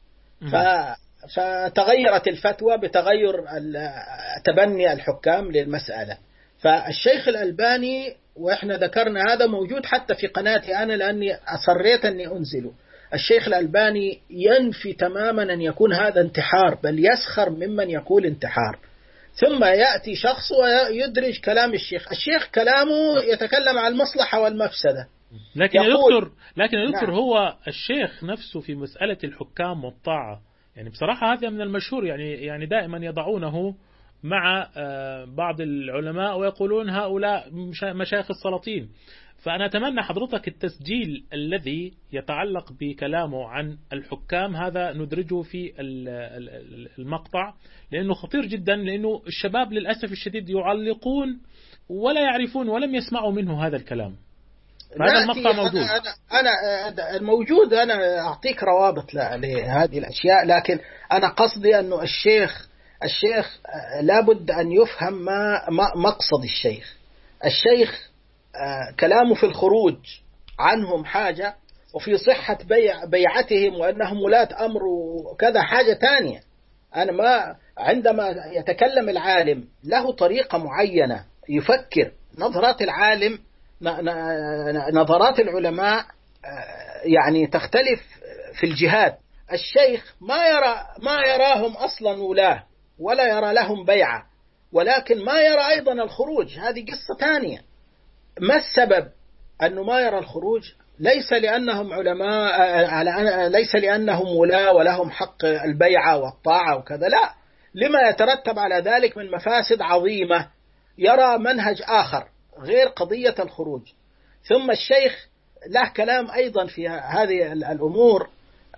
B: فتغيرت الفتوى بتغير تبني الحكام للمسألة. فالشيخ الألباني، وإحنا ذكرنا هذا موجود حتى في قناتي أنا لأني أصريت أني أنزله، الشيخ الألباني ينفي تماما أن يكون هذا انتحار، بل يسخر ممن يقول انتحار. ثم يأتي شخص ويدرج كلام الشيخ. الشيخ كلامه يتكلم عن المصلحة والمفسدة.
A: لكن يا دكتور لكن يا دكتور هو الشيخ نفسه في مسألة الحكام والطاعة، يعني بصراحة هذا من المشهور، يعني يعني دائما يضعونه مع بعض العلماء ويقولون هؤلاء مشايخ السلاطين. فأنا أتمنى حضرتك التسجيل الذي يتعلق بكلامه عن الحكام هذا ندرجه في المقطع، لأنه خطير جدا، لأنه الشباب للأسف الشديد يعلقون ولا يعرفون ولم يسمعوا منه هذا الكلام. هذا المقطع موجود.
B: أنا, أنا الموجود أنا أعطيك روابط لهذه الأشياء، لكن أنا قصدي أنه الشيخ الشيخ لابد أن يفهم ما مقصد الشيخ. الشيخ كلامه في الخروج عنهم حاجة، وفي صحة بيع بيعتهم وأنهم ولاة أمر وكذا حاجة تانية. أنا ما عندما يتكلم العالم له طريقة معينة يفكر، نظرات العالم نظرات العلماء يعني تختلف في الجهاد. الشيخ ما يرى ما يراهم أصلا ولاة ولا يرى لهم بيعة، ولكن ما يرى أيضا الخروج، هذه قصة ثانية. ما السبب أنه ما يرى الخروج؟ ليس لأنهم علماء، ليس لأنهم ولاة ولهم حق البيعة والطاعة وكذا، لا، لما يترتب على ذلك من مفاسد عظيمة. يرى منهج آخر غير قضية الخروج. ثم الشيخ له كلام أيضا في هذه الأمور،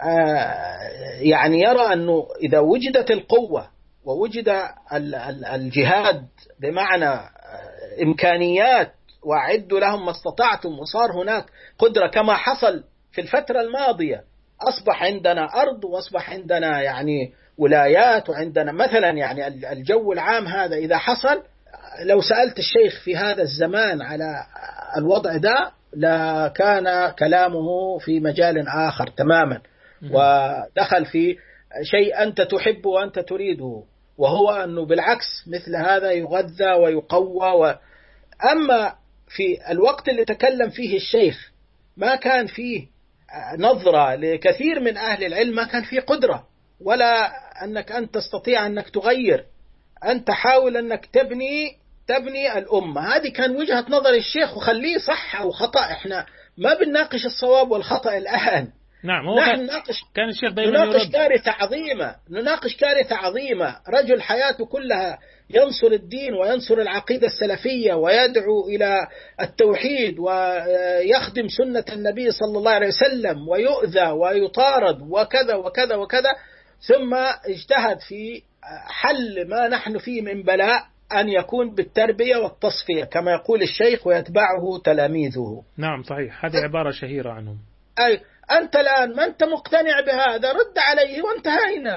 B: يعني يرى أنه إذا وجدت القوة ووجد الجهاد بمعنى إمكانيات وأعدوا لهم ما استطعتم، وصار هناك قدرة كما حصل في الفترة الماضية، أصبح عندنا أرض وأصبح عندنا يعني ولايات وعندنا مثلا يعني الجو العام هذا، إذا حصل لو سألت الشيخ في هذا الزمان على الوضع ده لكان كلامه في مجال آخر تماما، ودخل في شيء أنت تحب وأنت تريده، وهو أنه بالعكس مثل هذا يغذى ويقوى و... أما في الوقت اللي تكلم فيه الشيخ ما كان فيه نظرة لكثير من أهل العلم، ما كان فيه قدرة ولا أنك أنت تستطيع أنك تغير، أنت حاول أنك تبني تبني الأمة. هذه كان وجهة نظر الشيخ، وخليه صح أو خطأ، إحنا ما بنناقش الصواب والخطأ الآن.
A: نعم، هو
B: نحن
A: كان,
B: نناقش
A: كان الشيخ دائما
B: نناقش
A: يرد.
B: كارثة عظيمة نناقش كارثة عظيمة رجل حياته كلها ينصر الدين وينصر العقيدة السلفية ويدعو إلى التوحيد ويخدم سنة النبي صلى الله عليه وسلم، ويؤذى ويطارد وكذا وكذا وكذا، ثم اجتهد في حل ما نحن فيه من بلاء أن يكون بالتربية والتصفية كما يقول الشيخ ويتبعه تلاميذه.
A: نعم صحيح، هذه عبارة شهيرة عنهم.
B: أي أنت الآن ما أنت مقتنع بهذا، رد عليه وانتهينا،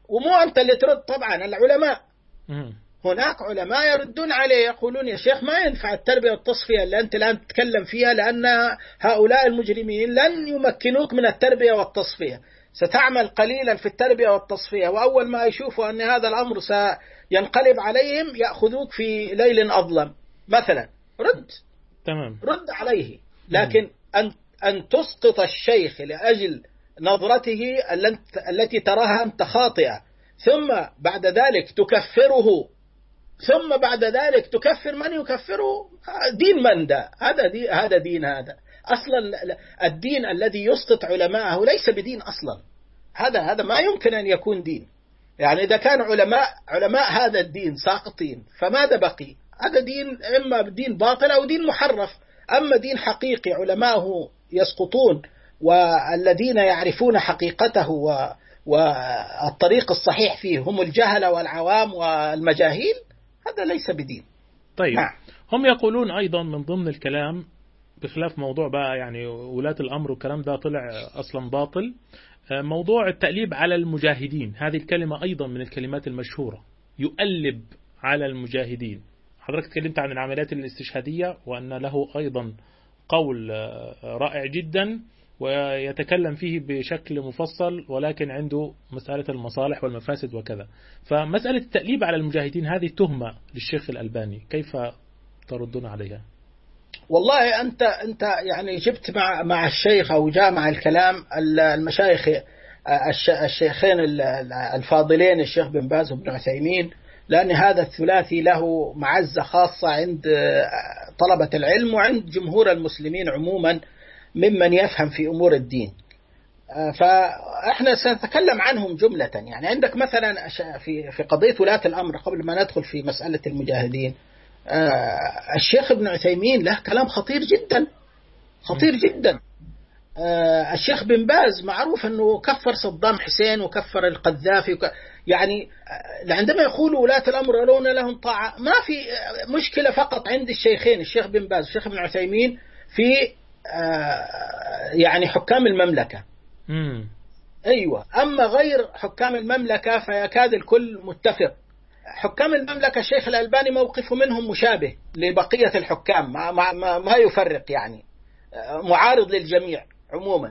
B: ومو أنت اللي ترد طبعا، العلماء.
A: مم.
B: هناك علماء يردون عليه يقولون يا شيخ ما ينفع التربية والتصفية اللي أنت الآن تتكلم فيها، لأن هؤلاء المجرمين لن يمكنوك من التربية والتصفية، ستعمل قليلا في التربية والتصفية، وأول ما يشوفوا أن هذا الأمر سينقلب عليهم يأخذوك في ليل أظلم مثلا. رد
A: تمام.
B: رد عليه، لكن أن أن تسقط الشيخ لأجل نظرته التي تراها أنت خاطئة، ثم بعد ذلك تكفره، ثم بعد ذلك تكفر من يكفره، دين من ده؟ هذا دين، هذا دين هذا أصلا الدين الذي يسقط علماءه ليس بدين أصلا. هذا هذا ما يمكن أن يكون دين. يعني إذا كان علماء علماء هذا الدين ساقطين فماذا بقي؟ هذا دين إما دين باطل أو دين محرف. أما دين حقيقي علماءه يسقطون والذين يعرفون حقيقته و والطريق الصحيح فيه هم الجهلة والعوام والمجاهيل، هذا ليس بدين.
A: طيب
B: نعم.
A: هم يقولون أيضا من ضمن الكلام بخلاف موضوع بقى يعني ولاة الأمر والكلام ده طلع أصلا باطل، موضوع التأليب على المجاهدين، هذه الكلمة أيضا من الكلمات المشهورة، يؤلب على المجاهدين. حضرتك تكلمت عن العمليات الاستشهادية وأن له أيضا قول رائع جدا ويتكلم فيه بشكل مفصل، ولكن عنده مسألة المصالح والمفاسد وكذا. فمسألة التأليب على المجاهدين هذه تهمة للشيخ الألباني، كيف تردون عليها؟
B: والله أنت أنت يعني جبت مع مع الشيخ أو جاء مع الكلام المشايخ الشيخين الفاضلين الشيخ بن باز وابن عثيمين، لأن هذا الثلاثي له معزة خاصة عند طلبة العلم وعند جمهور المسلمين عموما ممن يفهم في أمور الدين. فإحنا سنتكلم عنهم جملة. يعني عندك مثلا في في قضية ولاة الأمر قبل ما ندخل في مسألة المجاهدين، الشيخ ابن عثيمين له كلام خطير جدا خطير جدا. الشيخ بن باز معروف أنه كفر صدام حسين وكفر القذافي وك... يعني عندما يقول ولاة الأمر يرون لهم طاعة، ما في مشكلة فقط عند الشيخين الشيخ بن باز والشيخ ابن عثيمين في يعني حكام المملكة.
A: مم.
B: أيوة. أما غير حكام المملكة فيكاد الكل متفق. حكام المملكة الشيخ الألباني موقفه منهم مشابه لبقية الحكام، ما, ما, ما يفرق، يعني معارض للجميع عموما.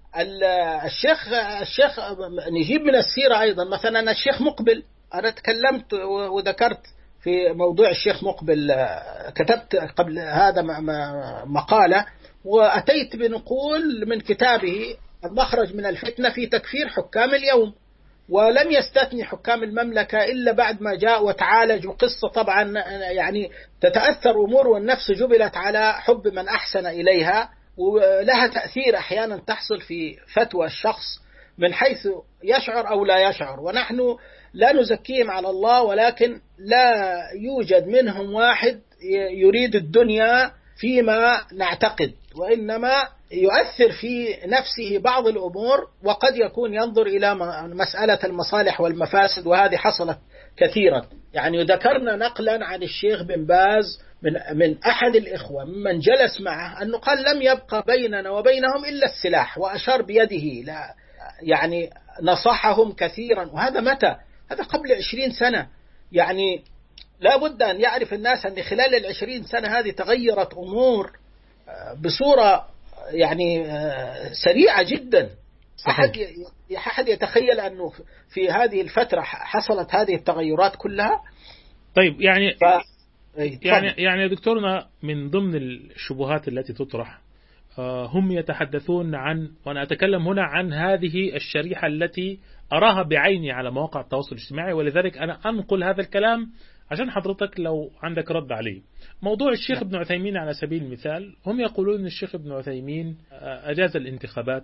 B: الشيخ الشيخ نجيب من السيرة أيضا مثلا الشيخ مقبل، أنا تكلمت وذكرت في موضوع الشيخ مقبل، كتبت قبل هذا مقالة وأتيت بنقول من كتابه المخرج من الفتنة في تكفير حكام اليوم، ولم يستثني حكام المملكة إلا بعد ما جاء وتعالج، وقصة طبعا يعني تتأثر أمور والنفس جبلت على حب من أحسن إليها، ولها تأثير أحيانا تحصل في فتوى الشخص من حيث يشعر أو لا يشعر. ونحن لا نزكيهم على الله، ولكن لا يوجد منهم واحد يريد الدنيا فيما نعتقد، وإنما يؤثر في نفسه بعض الأمور، وقد يكون ينظر إلى مسألة المصالح والمفاسد، وهذه حصلت كثيرا. يعني ذكرنا نقلا عن الشيخ بن باز من من أحد الإخوة ممن جلس معه أنه قال لم يبقى بيننا وبينهم إلا السلاح، وأشار بيده لا يعني نصحهم كثيرا. وهذا متى؟ هذا قبل عشرين سنة. يعني لا بد أن يعرف الناس أن خلال العشرين سنة هذه تغيرت أمور بصورة يعني سريعة جدا. أحد أحد يتخيل أنه في هذه الفترة حصلت هذه التغيرات كلها؟
A: طيب يعني
B: ف...
A: يعني يعني دكتورنا من ضمن الشبهات التي تطرح هم يتحدثون عن، وأنا أتكلم هنا عن هذه الشريحة التي أراها بعيني على مواقع التواصل الاجتماعي، ولذلك أنا أنقل هذا الكلام عشان حضرتك لو عندك رد عليه. موضوع الشيخ ابن عثيمين على سبيل المثال، هم يقولون أن الشيخ ابن عثيمين أجاز الانتخابات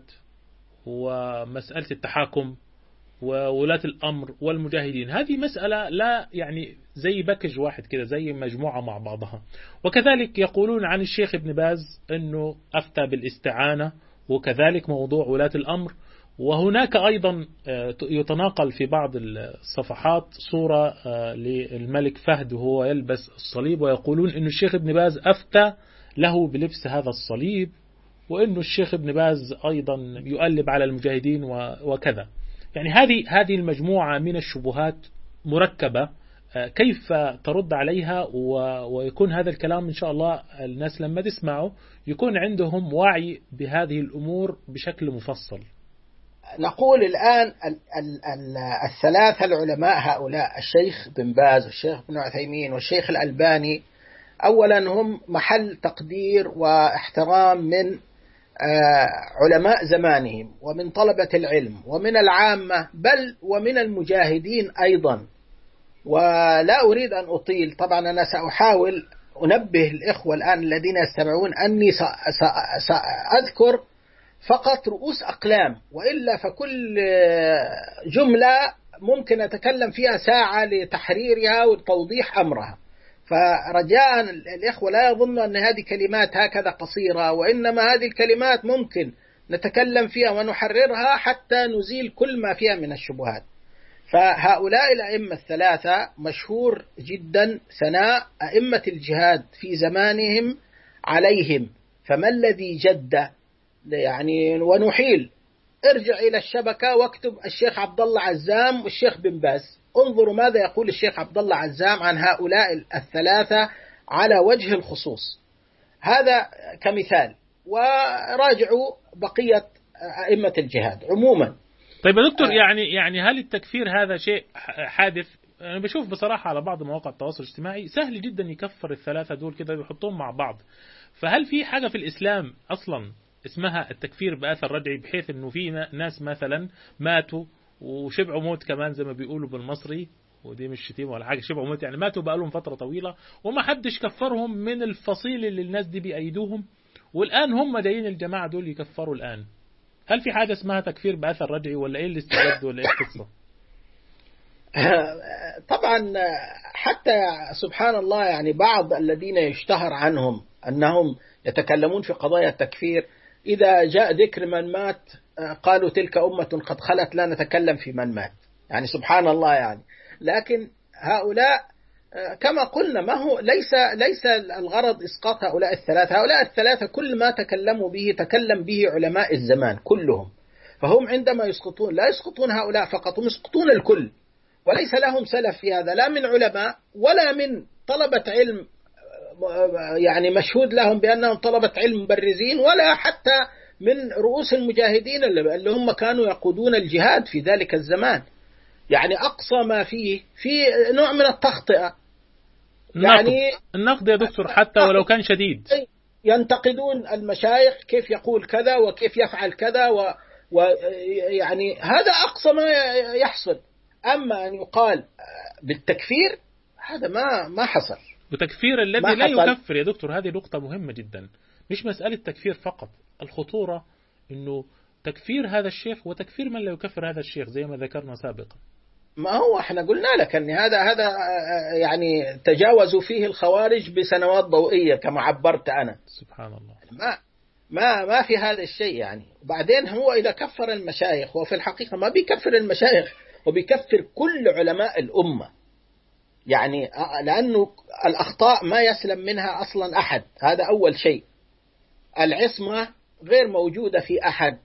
A: ومسألة التحاكم وولاة الأمر والمجاهدين، هذه مسألة لا يعني زي باكج واحد كده، زي مجموعة مع بعضها. وكذلك يقولون عن الشيخ ابن باز أنه أفتى بالاستعانة، وكذلك موضوع ولاة الأمر. وهناك أيضا يتناقل في بعض الصفحات صورة للملك فهد وهو يلبس الصليب، ويقولون أن الشيخ ابن باز أفتى له بلبس هذا الصليب، وأن الشيخ ابن باز أيضا يؤلب على المجاهدين وكذا. يعني هذه هذه المجموعة من الشبهات مركبة، كيف ترد عليها ويكون هذا الكلام إن شاء الله الناس لما تسمعه يكون عندهم وعي بهذه الأمور بشكل مفصل؟
B: نقول الآن ال ال ال الثلاثة العلماء هؤلاء، الشيخ بن باز والشيخ بن عثيمين والشيخ الألباني، أولا هم محل تقدير واحترام من علماء زمانهم ومن طلبة العلم ومن العامة بل ومن المجاهدين أيضا. ولا أريد أن أطيل، طبعا أنا سأحاول أنبه الإخوة الآن الذين يستمعون أني سأذكر فقط رؤوس أقلام، وإلا فكل جملة ممكن أتكلم فيها ساعة لتحريرها وتوضيح أمرها. فرجاء الإخوة لا يظنوا أن هذه كلمات هكذا قصيرة، وإنما هذه الكلمات ممكن نتكلم فيها ونحررها حتى نزيل كل ما فيها من الشبهات. فهؤلاء الأئمة الثلاثة مشهور جدا ثناء أئمة الجهاد في زمانهم عليهم، فما الذي جد يعني ونحيل. ارجع إلى الشبكة واكتب الشيخ عبد الله عزام والشيخ بن باز، انظروا ماذا يقول الشيخ عبد الله عزام عن هؤلاء الثلاثة على وجه الخصوص، هذا كمثال. وراجعوا بقية أئمة الجهاد عموما.
A: طيب يا دكتور، يعني يعني هل التكفير هذا شيء حادث؟ أنا بشوف بصراحة على بعض مواقع التواصل الاجتماعي سهل جدا يكفر الثلاثة دول كده ويحطوهم مع بعض، فهل في حاجة في الإسلام أصلا اسمها التكفير بأثر رجعي، بحيث إنه في ناس مثلا ماتوا وشبعوا موت كمان زي ما بيقولوا بالمصري، ودي مش شتيمة ولا حاجة، شبعوا موت يعني ماتوا بقالهم فترة طويلة وما حدش كفرهم من الفصيل اللي الناس دي بيأيدوهم، والآن هم جايين الجماعة دول يكفروا الآن؟ هل في حاجة اسمها تكفير بأثر رجعي ولا إيه الاستجد ولا إيه القصة؟
B: طبعا حتى سبحان الله يعني بعض الذين يشتهر عنهم أنهم يتكلمون في قضايا التكفير، إذا جاء ذكر من مات قالوا تلك أمة قد خلت لا نتكلم في من مات، يعني سبحان الله يعني. لكن هؤلاء كما قلنا ما هو ليس ليس الغرض إسقاط هؤلاء الثلاثة، هؤلاء الثلاثة كل ما تكلموا به تكلم به علماء الزمان كلهم، فهم عندما يسقطون لا يسقطون هؤلاء فقط، هم يسقطون الكل، وليس لهم سلف في هذا لا من علماء ولا من طلبة علم يعني مشهود لهم بأنهم طلبة علم مبرزين، ولا حتى من رؤوس المجاهدين اللي هم كانوا يقودون الجهاد في ذلك الزمان. يعني أقصى ما فيه في نوع من التخطئة،
A: يعني النقد يا دكتور حتى ولو كان شديد،
B: ينتقدون المشايخ كيف يقول كذا وكيف يفعل كذا و... ويعني هذا أقصى ما يحصل. أما أن يقال بالتكفير هذا ما ما حصل.
A: وتكفير الذي لا يكفر يا دكتور هذه نقطة مهمة جدا، مش مسألة تكفير فقط، الخطورة إنه تكفير هذا الشيخ وتكفير من لا يكفر هذا الشيخ زي ما ذكرنا سابقا.
B: ما هو احنا قلنا لك ان هذا هذا يعني تجاوزوا فيه الخوارج بسنوات ضوئية كما عبرت انا.
A: سبحان الله.
B: ما ما ما في هذا الشيء يعني. وبعدين هو اذا كفر المشايخ وفي الحقيقة ما بيكفر المشايخ وبيكفر كل علماء الأمة، يعني لأنه الأخطاء ما يسلم منها أصلا أحد، هذا أول شيء. العصمة غير موجودة في أحد،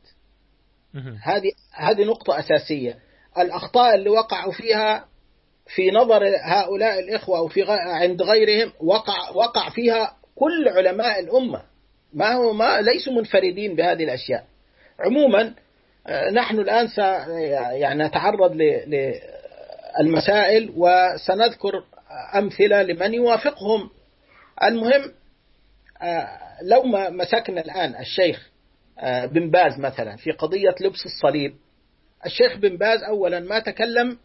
B: هذه هذه نقطة أساسية. الأخطاء اللي وقعوا فيها في نظر هؤلاء الإخوة وفي عند غيرهم وقع وقع فيها كل علماء الأمة، ما هو ما ليسوا منفردين بهذه الأشياء. عموما نحن الآن س يعني نتعرض للمسائل وسنذكر أمثلة لمن يوافقهم. المهم لو ما مسكنا الآن الشيخ بن باز مثلا في قضية لبس الصليب، الشيخ بن باز أولا ما تكلم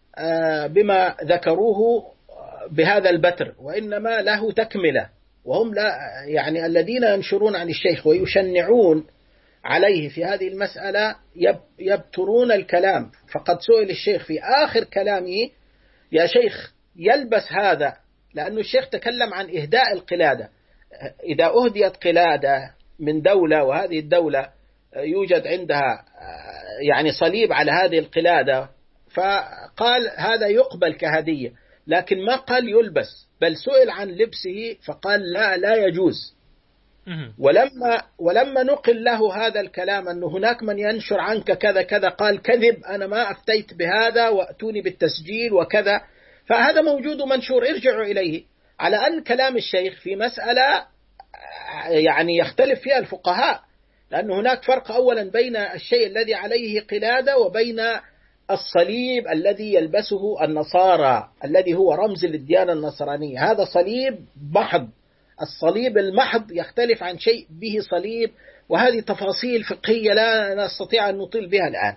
B: بما ذكروه بهذا البتر، وإنما له تكملة، وهم لا يعني الذين ينشرون عن الشيخ ويشنعون عليه في هذه المسألة يبترون الكلام. فقد سئل الشيخ في آخر كلامه يا شيخ يلبس هذا، لأن الشيخ تكلم عن إهداء القلادة، إذا أهديت قلادة من دولة وهذه الدولة يوجد عندها يعني صليب على هذه القلادة، فقال هذا يقبل كهدية، لكن ما قال يلبس، بل سئل عن لبسه فقال لا لا يجوز. ولما ولما نقل له هذا الكلام أنه هناك من ينشر عنك كذا كذا، قال كذب، أنا ما أفتيت بهذا وأتوني بالتسجيل وكذا. فهذا موجود ومنشور، ارجعوا إليه. على أن كلام الشيخ في مسألة يعني يختلف فيها الفقهاء، لأن هناك فرق أولا بين الشيء الذي عليه قلادة وبين الصليب الذي يلبسه النصارى الذي هو رمز للديانة النصرانية. هذا صليب محض، الصليب المحض يختلف عن شيء به صليب، وهذه تفاصيل فقهية لا نستطيع أن نطيل بها الآن.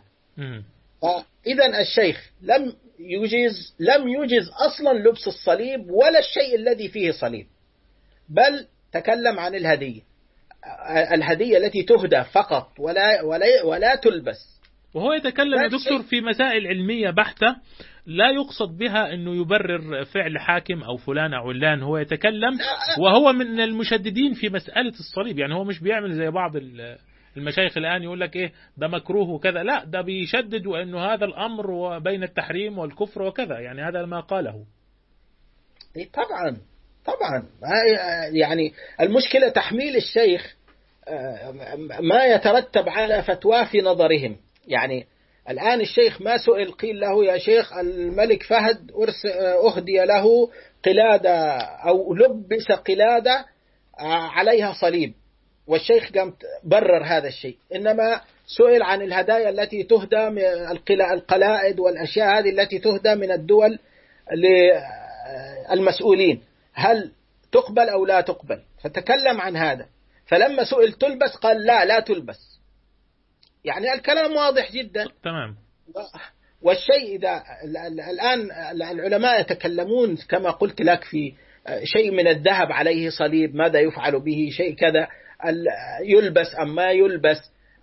B: إذا الشيخ لم يجيز لم يجيز أصلا لبس الصليب ولا الشيء الذي فيه صليب، بل تكلم عن الهدية، الهدية التي تهدى فقط ولا ولا ولا تلبس.
A: وهو يتكلم يا دكتور في مسائل علمية بحتة، لا يقصد بها أنه يبرر فعل حاكم أو فلان أو علان. هو يتكلم وهو من المشددين في مسألة الصليب، يعني هو مش بيعمل زي بعض المشايخ الآن يقول لك إيه ده مكروه وكذا، لا ده بيشدد وأنه هذا الأمر بين التحريم والكفر وكذا، يعني هذا ما قاله.
B: طبعا طبعا يعني المشكلة تحميل الشيخ ما يترتب على فتوى في نظرهم. يعني الآن الشيخ ما سئل قيل له يا شيخ الملك فهد أهدي له قلادة أو لبس قلادة عليها صليب، والشيخ قام برر هذا الشيء، إنما سئل عن الهدايا التي تهدى من القلائد والأشياء هذه التي تهدى من الدول للمسؤولين، هل تقبل أو لا تقبل؟ فتكلم عن هذا. فلما سئل تلبس قال لا لا تلبس. يعني الكلام واضح جدا.
A: تمام.
B: والشيء إذا الآن العلماء يتكلمون كما قلت لك في شيء من الذهب عليه صليب، ماذا يفعل به، شيء كذا، يلبس أم ما يلبس،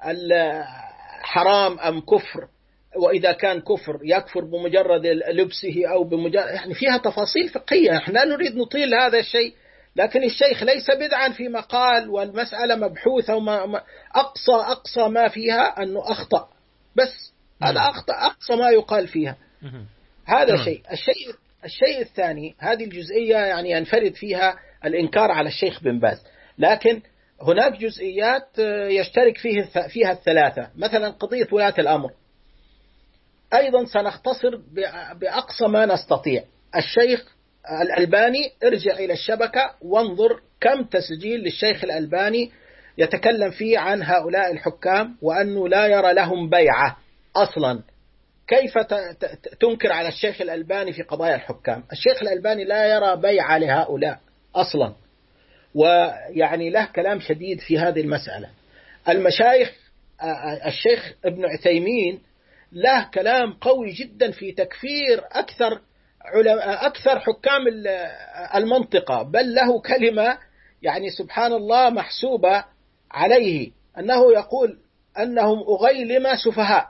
B: حرام أم كفر، وإذا كان كفر يكفر بمجرد لبسه أو بمجرد، يعني فيها تفاصيل فقهية. احنا نريد نطيل هذا الشيء، لكن الشيخ ليس بدعا فيما قال، والمسألة مبحوثة، وما أقصى أقصى ما فيها أنه أخطأ، بس هذا أخطأ أقصى ما يقال فيها. هذا شيء. الشيء الشيء الثاني، هذه الجزئية يعني ينفرد فيها الإنكار على الشيخ بن باز، لكن هناك جزئيات يشترك فيه فيها الثلاثة. مثلا قضية ولاة الأمر أيضا سنختصر بأقصى ما نستطيع. الشيخ الألباني ارجع إلى الشبكة وانظر كم تسجيل للشيخ الألباني يتكلم فيه عن هؤلاء الحكام وأنه لا يرى لهم بيعة أصلا. كيف تنكر على الشيخ الألباني في قضايا الحكام؟ الشيخ الألباني لا يرى بيعة لهؤلاء أصلا، ويعني له كلام شديد في هذه المسألة. المشايخ، الشيخ ابن عثيمين له كلام قوي جدا في تكفير أكثر أكثر حكام المنطقة، بل له كلمة يعني سبحان الله محسوبة عليه، أنه يقول أنهم أغيلم سفهاء،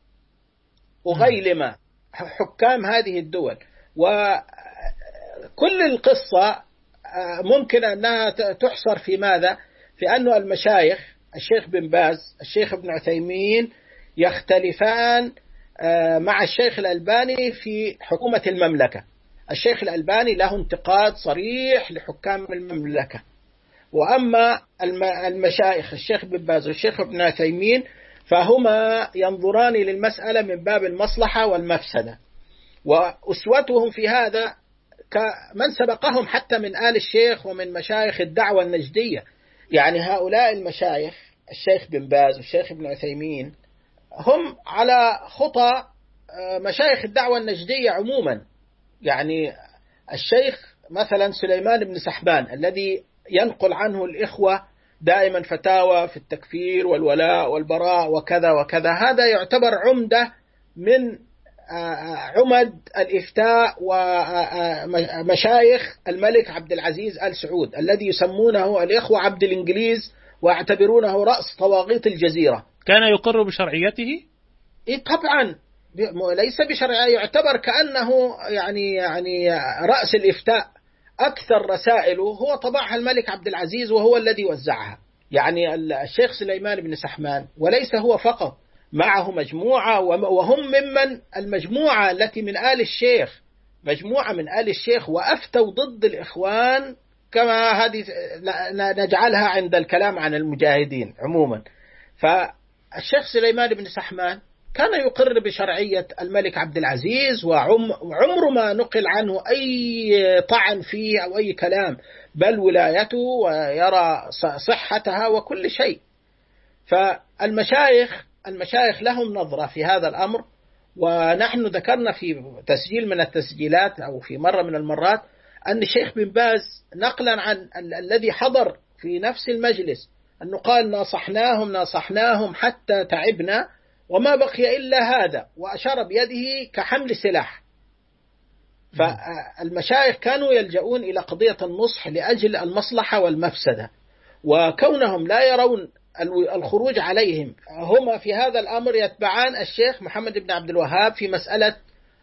B: أغيلم حكام هذه الدول. وكل القصة ممكن أنها تحصر في ماذا؟ في أن المشايخ الشيخ بن باز الشيخ ابن عثيمين يختلفان مع الشيخ الألباني في حكومة المملكة. الشيخ الألباني له انتقاد صريح لحكام المملكة، وأما المشايخ الشيخ بن باز والشيخ ابن عثيمين فهما ينظران للمسألة من باب المصلحة والمفسدة، وأسوتهم في هذا كمن سبقهم حتى من آل الشيخ ومن مشايخ الدعوة النجدية. يعني هؤلاء المشايخ الشيخ بن باز والشيخ ابن عثيمين هم على خطى مشايخ الدعوة النجدية عموما. يعني الشيخ مثلا سليمان بن سحبان الذي ينقل عنه الإخوة دائما فتاوى في التكفير والولاء والبراء وكذا وكذا، هذا يعتبر عمدة من عمد الإفتاء ومشايخ الملك عبد العزيز آل سعود الذي يسمونه الإخوة عبد الإنجليز ويعتبرونه رأس طواغيت الجزيرة.
A: كان يقر بشرعيته؟
B: إيه طبعا، ليس بشرعية، يعتبر كأنه يعني يعني رأس الإفتاء. أكثر رسائله هو طبعها الملك عبد العزيز وهو الذي وزعها. يعني الشيخ سليمان بن سحمان، وليس هو فقط، معه مجموعة، وهم ممن المجموعة التي من آل الشيخ، مجموعة من آل الشيخ، وأفتوا ضد الإخوان كما هذه نجعلها عند الكلام عن المجاهدين عموما. فالشيخ سليمان بن سحمان كان يقر بشرعية الملك عبد العزيز، وعمر ما نقل عنه أي طعن فيه أو أي كلام، بل ولايته ويرى صحتها وكل شيء. فالمشايخ المشايخ لهم نظرة في هذا الأمر، ونحن ذكرنا في تسجيل من التسجيلات أو في مرة من المرات أن الشيخ بن باز نقلا عن الذي حضر في نفس المجلس أنه قال: ناصحناهم ناصحناهم حتى تعبنا وما بقي إلا هذا، وأشار بيده كحمل سلاح. فالمشايخ كانوا يلجؤون إلى قضية النصح لأجل المصلحة والمفسدة، وكونهم لا يرون الخروج عليهم، هما في هذا الأمر يتبعان الشيخ محمد بن عبد الوهاب في مسألة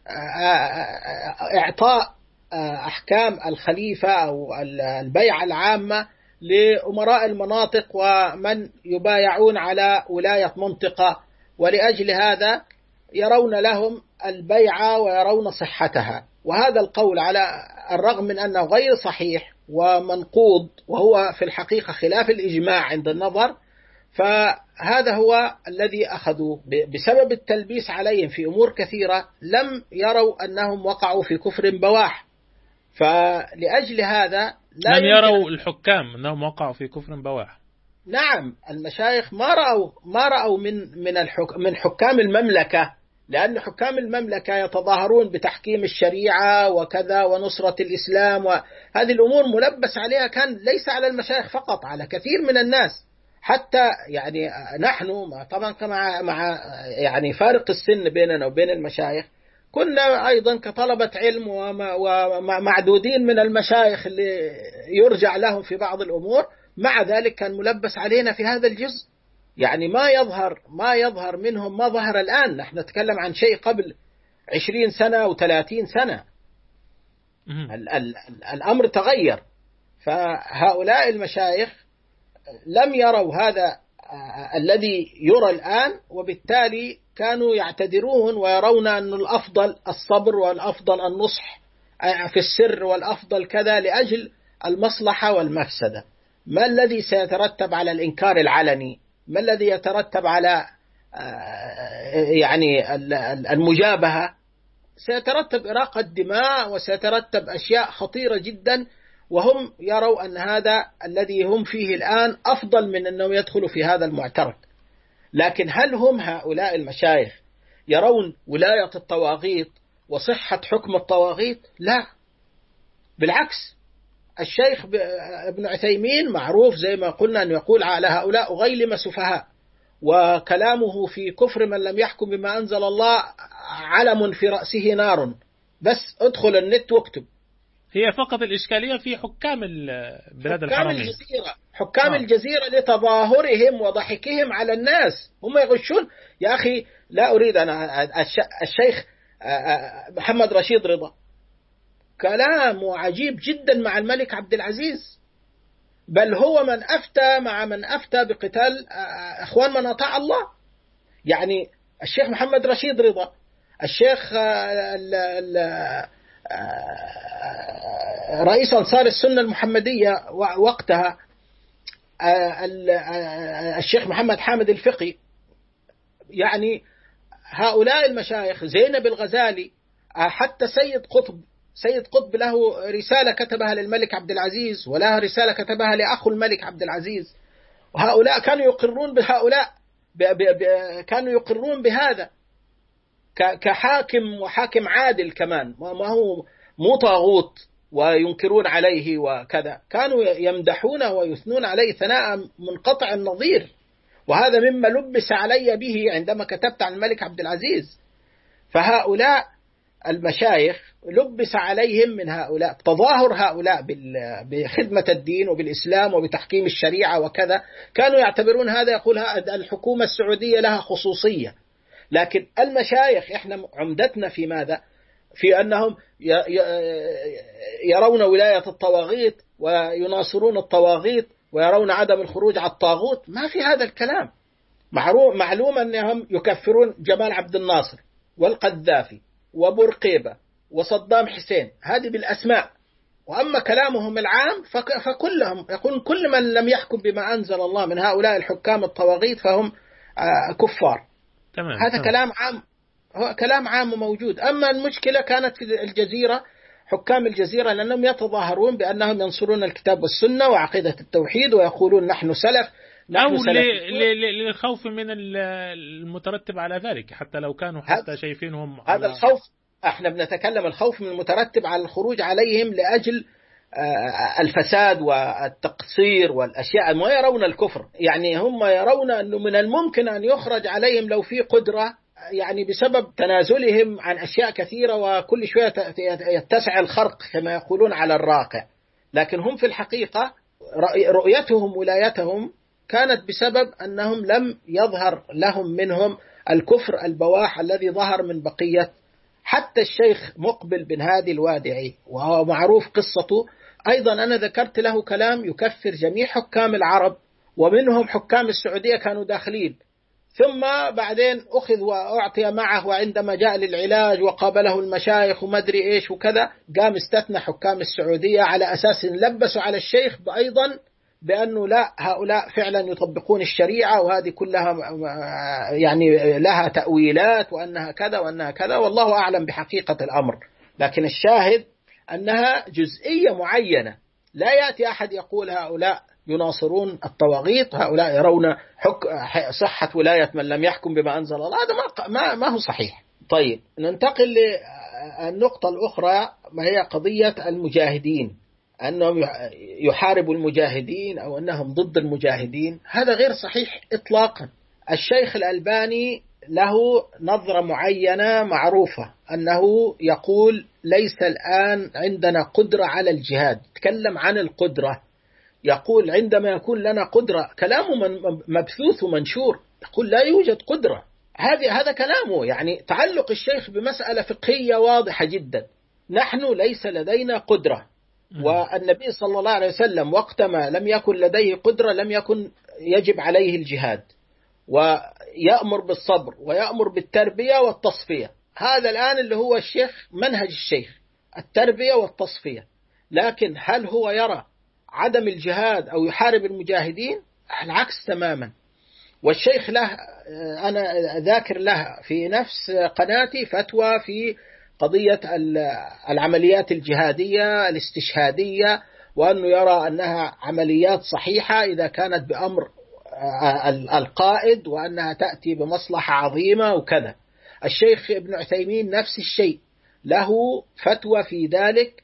B: إعطاء أحكام الخليفة أو البيعة العامة لأمراء المناطق ومن يبايعون على ولاية منطقة، ولأجل هذا يرون لهم البيعة ويرون صحتها. وهذا القول على الرغم من أنه غير صحيح ومنقوض، وهو في الحقيقة خلاف الإجماع عند النظر، فهذا هو الذي أخذوا بسبب التلبيس عليهم في أمور كثيرة، لم يروا أنهم وقعوا في كفر بواح. فلأجل هذا لا
A: لم يروا الحكام أنهم وقعوا في كفر بواح.
B: نعم، المشايخ ما رأوا ما رأوا من من الحك من حكام المملكة، لأن حكام المملكة يتظاهرون بتحكيم الشريعة وكذا ونصرة الإسلام، وهذه الأمور ملبس عليها، كان ليس على المشايخ فقط، على كثير من الناس. حتى يعني نحن طبعا مع مع يعني فارق السن بيننا وبين المشايخ، كنا أيضا كطلبة علم ومعدودين من المشايخ اللي يرجع لهم في بعض الأمور، مع ذلك كان ملبس علينا في هذا الجزء. يعني ما يظهر ما يظهر منهم ما ظهر الآن. نحن نتكلم عن شيء قبل عشرين سنة أو ثلاثين سنة. ال ال الأمر تغير. فهؤلاء المشايخ لم يروا هذا الذي يرى الآن، وبالتالي كانوا يعتذرون ويرون أن الأفضل الصبر والأفضل النصح في السر والأفضل كذا لأجل المصلحة والمفسدة. ما الذي سيترتب على الإنكار العلني؟ ما الذي يترتب على يعني المجابهة؟ سيترتب إراقة دماء، وسيترتب أشياء خطيرة جدا، وهم يروا أن هذا الذي هم فيه الآن أفضل من أنهم يدخلوا في هذا المعترك. لكن هل هم هؤلاء المشايخ يرون ولاية الطواغيت وصحة حكم الطواغيت؟ لا، بالعكس. الشيخ ابن عثيمين معروف زي ما قلنا أن يقول على هؤلاء غيلم سفهاء، وكلامه في كفر من لم يحكم بما أنزل الله علم في رأسه نار. بس ادخل النت واكتب.
A: هي فقط الإشكالية في حكام بلاد الحرمين،
B: حكام الجزيرة حكام
A: آه.
B: الجزيرة لتظاهرهم وضحكهم على الناس، هم يغشون. يا أخي لا أريد أنا الشيخ محمد رشيد رضا كلامه عجيب جدا مع الملك عبد العزيز، بل هو من أفتى مع من أفتى بقتال أخوان من أطاع الله. يعني الشيخ محمد رشيد رضا، الشيخ ال ال رئيس أنصار السنة المحمدية وقتها، الشيخ محمد حامد الفقي، يعني هؤلاء المشايخ، زينب الغزالي، حتى سيد قطب سيد قطب له رسالة كتبها للملك عبد العزيز، وله رسالة كتبها لأخو الملك عبد العزيز، وهؤلاء كانوا يقرون بهؤلاء ب ب ب كانوا يقرون بهذا كحاكم وحاكم عادل كمان، ما هو مو طاغوت وينكرون عليه وكذا، كانوا يمدحونه ويثنون عليه ثناء منقطع النظير. وهذا مما لبس علي به عندما كتبت عن الملك عبد العزيز. فهؤلاء المشايخ لبس عليهم من هؤلاء تظاهر هؤلاء بخدمة الدين وبالإسلام وبتحكيم الشريعة وكذا، كانوا يعتبرون هذا، يقول الحكومة السعودية لها خصوصية. لكن المشايخ إحنا عمدتنا في ماذا؟ في أنهم يرون ولاية الطواغيت ويناصرون الطواغيت ويرون عدم الخروج على الطاغوت. ما في هذا الكلام. معلوم أنهم يكفرون جمال عبد الناصر والقذافي وبورقيبة وصدام حسين، هذه بالأسماء، وأما كلامهم العام فكلهم يقول كل من لم يحكم بما أنزل الله من هؤلاء الحكام الطواغيت فهم كفار.
A: تمام.
B: هذا
A: تمام.
B: كلام عام، هو كلام عام موجود. أما المشكلة كانت في الجزيرة، حكام الجزيرة، لأنهم يتظاهرون بأنهم ينصرون الكتاب والسنة وعقيدة التوحيد ويقولون نحن سلف، نحن
A: أو
B: سلفيون.
A: للخوف من المترتب على ذلك، حتى لو كانوا حتى شايفينهم على...
B: هذا الخوف، احنا بنتكلم الخوف من المترتب على الخروج عليهم لأجل الفساد والتقصير والأشياء، ما يرون الكفر. يعني هم يرون أنه من الممكن أن يخرج عليهم لو في قدرة، يعني بسبب تنازلهم عن أشياء كثيرة، وكل شوية يتسع الخرق كما يقولون على الراقع. لكن هم في الحقيقة رؤيتهم ولايتهم كانت بسبب أنهم لم يظهر لهم منهم الكفر البواح الذي ظهر من بقية. حتى الشيخ مقبل بن هادي الوادعي، وهو معروف قصته أيضا، أنا ذكرت له كلام يكفر جميع حكام العرب، ومنهم حكام السعودية كانوا داخلين، ثم بعدين أخذ وأعطي معه، وعندما جاء للعلاج وقابله المشايخ ومدري إيش وكذا، قام استثنى حكام السعودية على أساس لبسوا على الشيخ أيضا بأنه لا، هؤلاء فعلا يطبقون الشريعة، وهذه كلها يعني لها تأويلات، وأنها كذا وأنها كذا، والله أعلم بحقيقة الأمر. لكن الشاهد أنها جزئية معينة، لا يأتي أحد يقول هؤلاء يناصرون الطواغيت، هؤلاء يرون حك... صحة ولاية من لم يحكم بما أنزل الله، هذا ما... ما... ما هو صحيح. طيب ننتقل للنقطة الأخرى، ما هي قضية المجاهدين، أنهم يحاربوا المجاهدين أو أنهم ضد المجاهدين. هذا غير صحيح إطلاقا. الشيخ الألباني له نظرة معينة معروفة، أنه يقول ليس الآن عندنا قدرة على الجهاد، تكلم عن القدرة، يقول عندما يكون لنا قدرة، كلامه مبثوث ومنشور، يقول لا يوجد قدرة. هذا هذا كلامه، يعني تعلق الشيخ بمسألة فقهية واضحة جدا، نحن ليس لدينا قدرة. والنبي صلى الله عليه وسلم وقتما لم يكن لديه قدرة لم يكن يجب عليه الجهاد، ويأمر بالصبر ويأمر بالتربية والتصفية. هذا الآن اللي هو الشيخ، منهج الشيخ التربية والتصفية. لكن هل هو يرى عدم الجهاد أو يحارب المجاهدين؟ العكس تماما. والشيخ له، أنا ذاكر له في نفس قناتي فتوى في قضية العمليات الجهادية الاستشهادية، وأنه يرى أنها عمليات صحيحة إذا كانت بأمر القائد، وأنها تأتي بمصلحة عظيمة وكذا. الشيخ ابن عثيمين نفس الشيء، له فتوى في ذلك،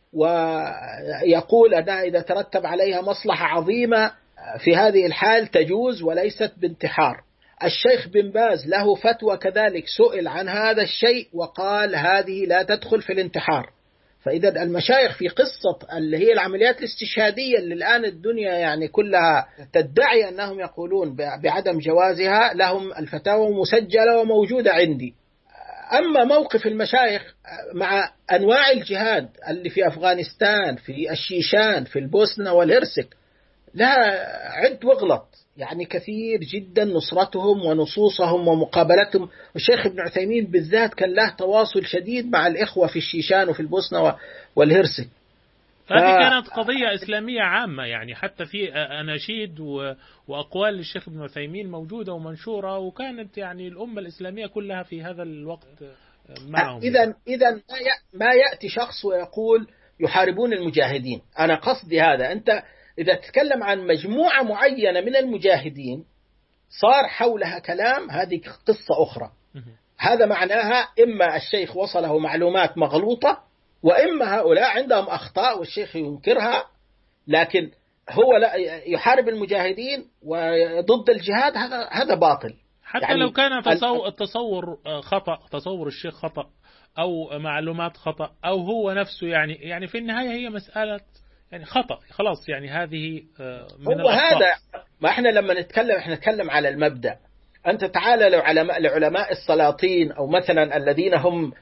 B: ويقول أنها إذا ترتب عليها مصلحة عظيمة في هذه الحال تجوز وليست بانتحار. الشيخ بن باز له فتوى كذلك، سئل عن هذا الشيء وقال هذه لا تدخل في الانتحار. فإذا المشايخ في قصة اللي هي العمليات الاستشهادية اللي الآن الدنيا يعني كلها تدعي أنهم يقولون بعدم جوازها، لهم الفتاوى مسجلة وموجودة عندي. أما موقف المشايخ مع أنواع الجهاد اللي في أفغانستان، في الشيشان، في البوسنة والهرسك، لها عد وغلط، يعني كثير جدا نصرتهم ونصوصهم ومقابلتهم. الشيخ ابن عثيمين بالذات كان له تواصل شديد مع الإخوة في الشيشان وفي البوسنة والهرسك.
A: هذه كانت قضية إسلامية عامة، يعني حتى في أناشيد وأقوال للشيخ ابن عثيمين موجودة ومنشورة، وكانت يعني الأمة الإسلامية كلها في هذا الوقت معهم.
B: إذا إذا ما يأتي شخص ويقول يحاربون المجاهدين، أنا قصدي هذا. أنت إذا تتكلم عن مجموعة معينة من المجاهدين صار حولها كلام، هذه قصة أخرى. هذا معناها إما الشيخ وصله معلومات مغلوطة، وإما هؤلاء عندهم أخطاء والشيخ ينكرها. لكن هو لا يحارب المجاهدين وضد الجهاد، هذا هذا باطل.
A: حتى يعني لو كان التصور خطأ، تصور الشيخ خطأ أو معلومات خطأ، أو هو نفسه يعني يعني في النهاية هي مسألة يعني خطأ، خلاص يعني هذه من
B: هو
A: الأخطاء.
B: هذا. ما احنا لما نتكلم احنا نتكلم على المبدأ. أنت تعالى لعلماء لعلماء السلاطين، أو مثلا الذين هم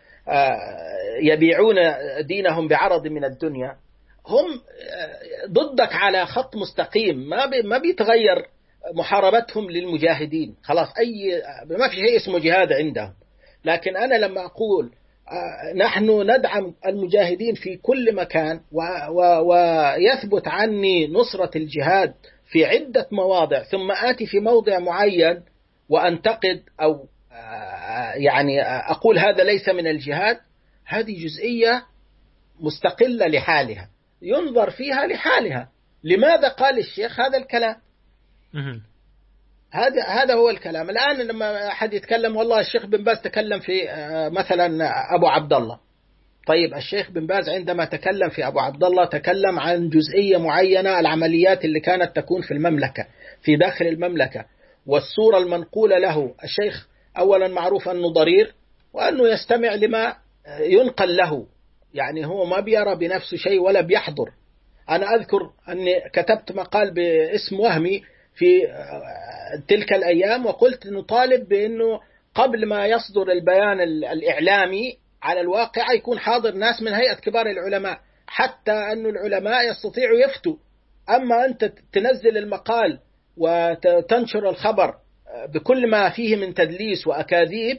B: يبيعون دينهم بعرض من الدنيا، هم ضدك على خط مستقيم، ما بي ما بيتغير محاربتهم للمجاهدين. خلاص، أي ما في شيء اسمه جهاد عندهم. لكن أنا لما أقول نحن ندعم المجاهدين في كل مكان، ويثبت عني نصرة الجهاد في عدة مواضع، ثم آتي في موضع معين وأنتقد أو يعني أقول هذا ليس من الجهاد، هذه جزئية مستقلة لحالها ينظر فيها لحالها. لماذا قال الشيخ هذا الكلام؟ هذا هذا هو الكلام. الآن لما أحد يتكلم والله الشيخ بن باز تكلم في مثلا أبو عبد الله، طيب الشيخ بن باز عندما تكلم في أبو عبد الله تكلم عن جزئية معينة، العمليات اللي كانت تكون في المملكة في داخل المملكة، والصورة المنقولة له. الشيخ أولا معروف أنه ضرير وأنه يستمع لما ينقل له، يعني هو ما بيرى بنفسه شيء ولا بيحضر. أنا أذكر أني كتبت مقال باسم وهمي في تلك الأيام وقلت نطالب بأنه قبل ما يصدر البيان الإعلامي على الواقع يكون حاضر ناس من هيئة كبار العلماء، حتى أن العلماء يستطيعوا يفتوا. أما أنت تنزل المقال وتنشر الخبر بكل ما فيه من تدليس وأكاذيب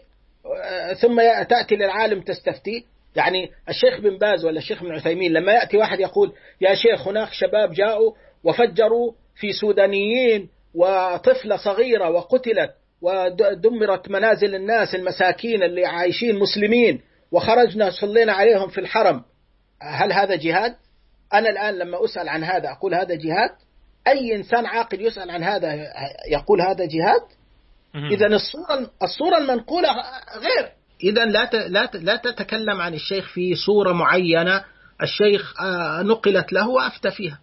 B: ثم تأتي للعالم تستفتي. يعني الشيخ بن باز ولا الشيخ بن عثيمين لما يأتي واحد يقول يا شيخ هناك شباب جاءوا وفجروا في سودانيين وطفلة صغيرة وقتلت ودمرت منازل الناس المساكين اللي عايشين مسلمين وخرجنا صلينا عليهم في الحرم، هل هذا جهاد؟ أنا الآن لما أسأل عن هذا أقول هذا جهاد؟ أي إنسان عاقل يسأل عن هذا يقول هذا جهاد؟ إذا الصورة الصورة المنقولة غير. إذا لا لا لا تتكلم عن الشيخ في صورة معينة الشيخ نقلت له وأفتى فيها.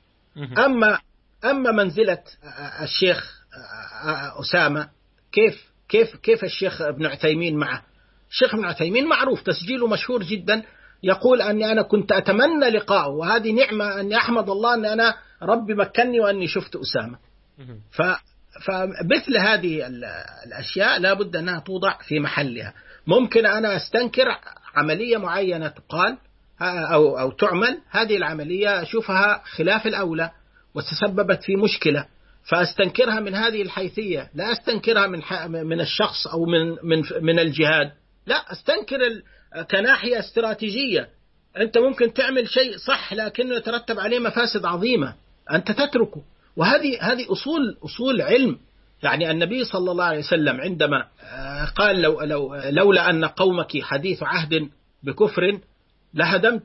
B: أما أما منزلة الشيخ أسامة كيف كيف كيف الشيخ ابن عثيمين معه؟ الشيخ ابن عثيمين معروف تسجيله مشهور جدا، يقول أني أنا كنت أتمنى لقاءه وهذه نعمة أني أحمد الله أن أنا ربي مكنني وأني شفت أسامة. ف فمثل هذه الأشياء لا بد أنها توضع في محلها. ممكن أنا أستنكر عملية معينة تقال أو أو تعمل، هذه العملية أشوفها خلاف الأولى وتسببت في مشكلة فأستنكرها من هذه الحيثية، لا أستنكرها من من الشخص أو من من من الجهاد، لا أستنكر كناحية استراتيجية. أنت ممكن تعمل شيء صح لكنه يترتب عليه مفاسد عظيمة أنت تتركه، وهذه هذه أصول أصول علم. يعني النبي صلى الله عليه وسلم عندما قال لو لو لولا أن قومك حديث عهد بكفر لهدمت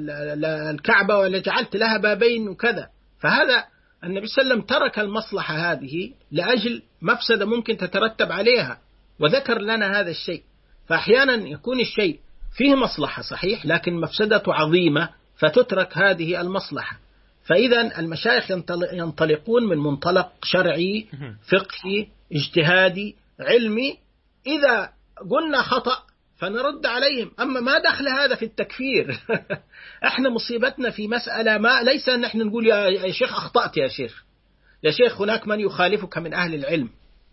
B: الكعبة ولجعلت لها بابين وكذا، فهذا النبي صلى الله عليه وسلم ترك المصلحة هذه لأجل مفسدة ممكن تترتب عليها وذكر لنا هذا الشيء. فأحيانا يكون الشيء فيه مصلحة صحيح لكن مفسدته عظيمة فتترك هذه المصلحة. فإذا المشايخ ينطلقون من منطلق شرعي فقهي اجتهادي علمي، إذا قلنا خطأ فنرد عليهم. أما ما دخل هذا في التكفير احنا مصيبتنا في مسألة ما ليس أن احنا نقول يا شيخ أخطأت يا شيخ يا شيخ هناك من يخالفك من أهل العلم،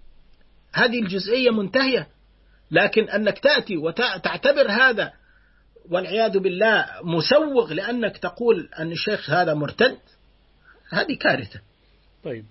B: هذه الجزئية منتهية. لكن أنك تأتي وتعتبر هذا والعياذ بالله مسوغ لأنك تقول أن الشيخ هذا مرتد، هذه كارثة.
A: طيب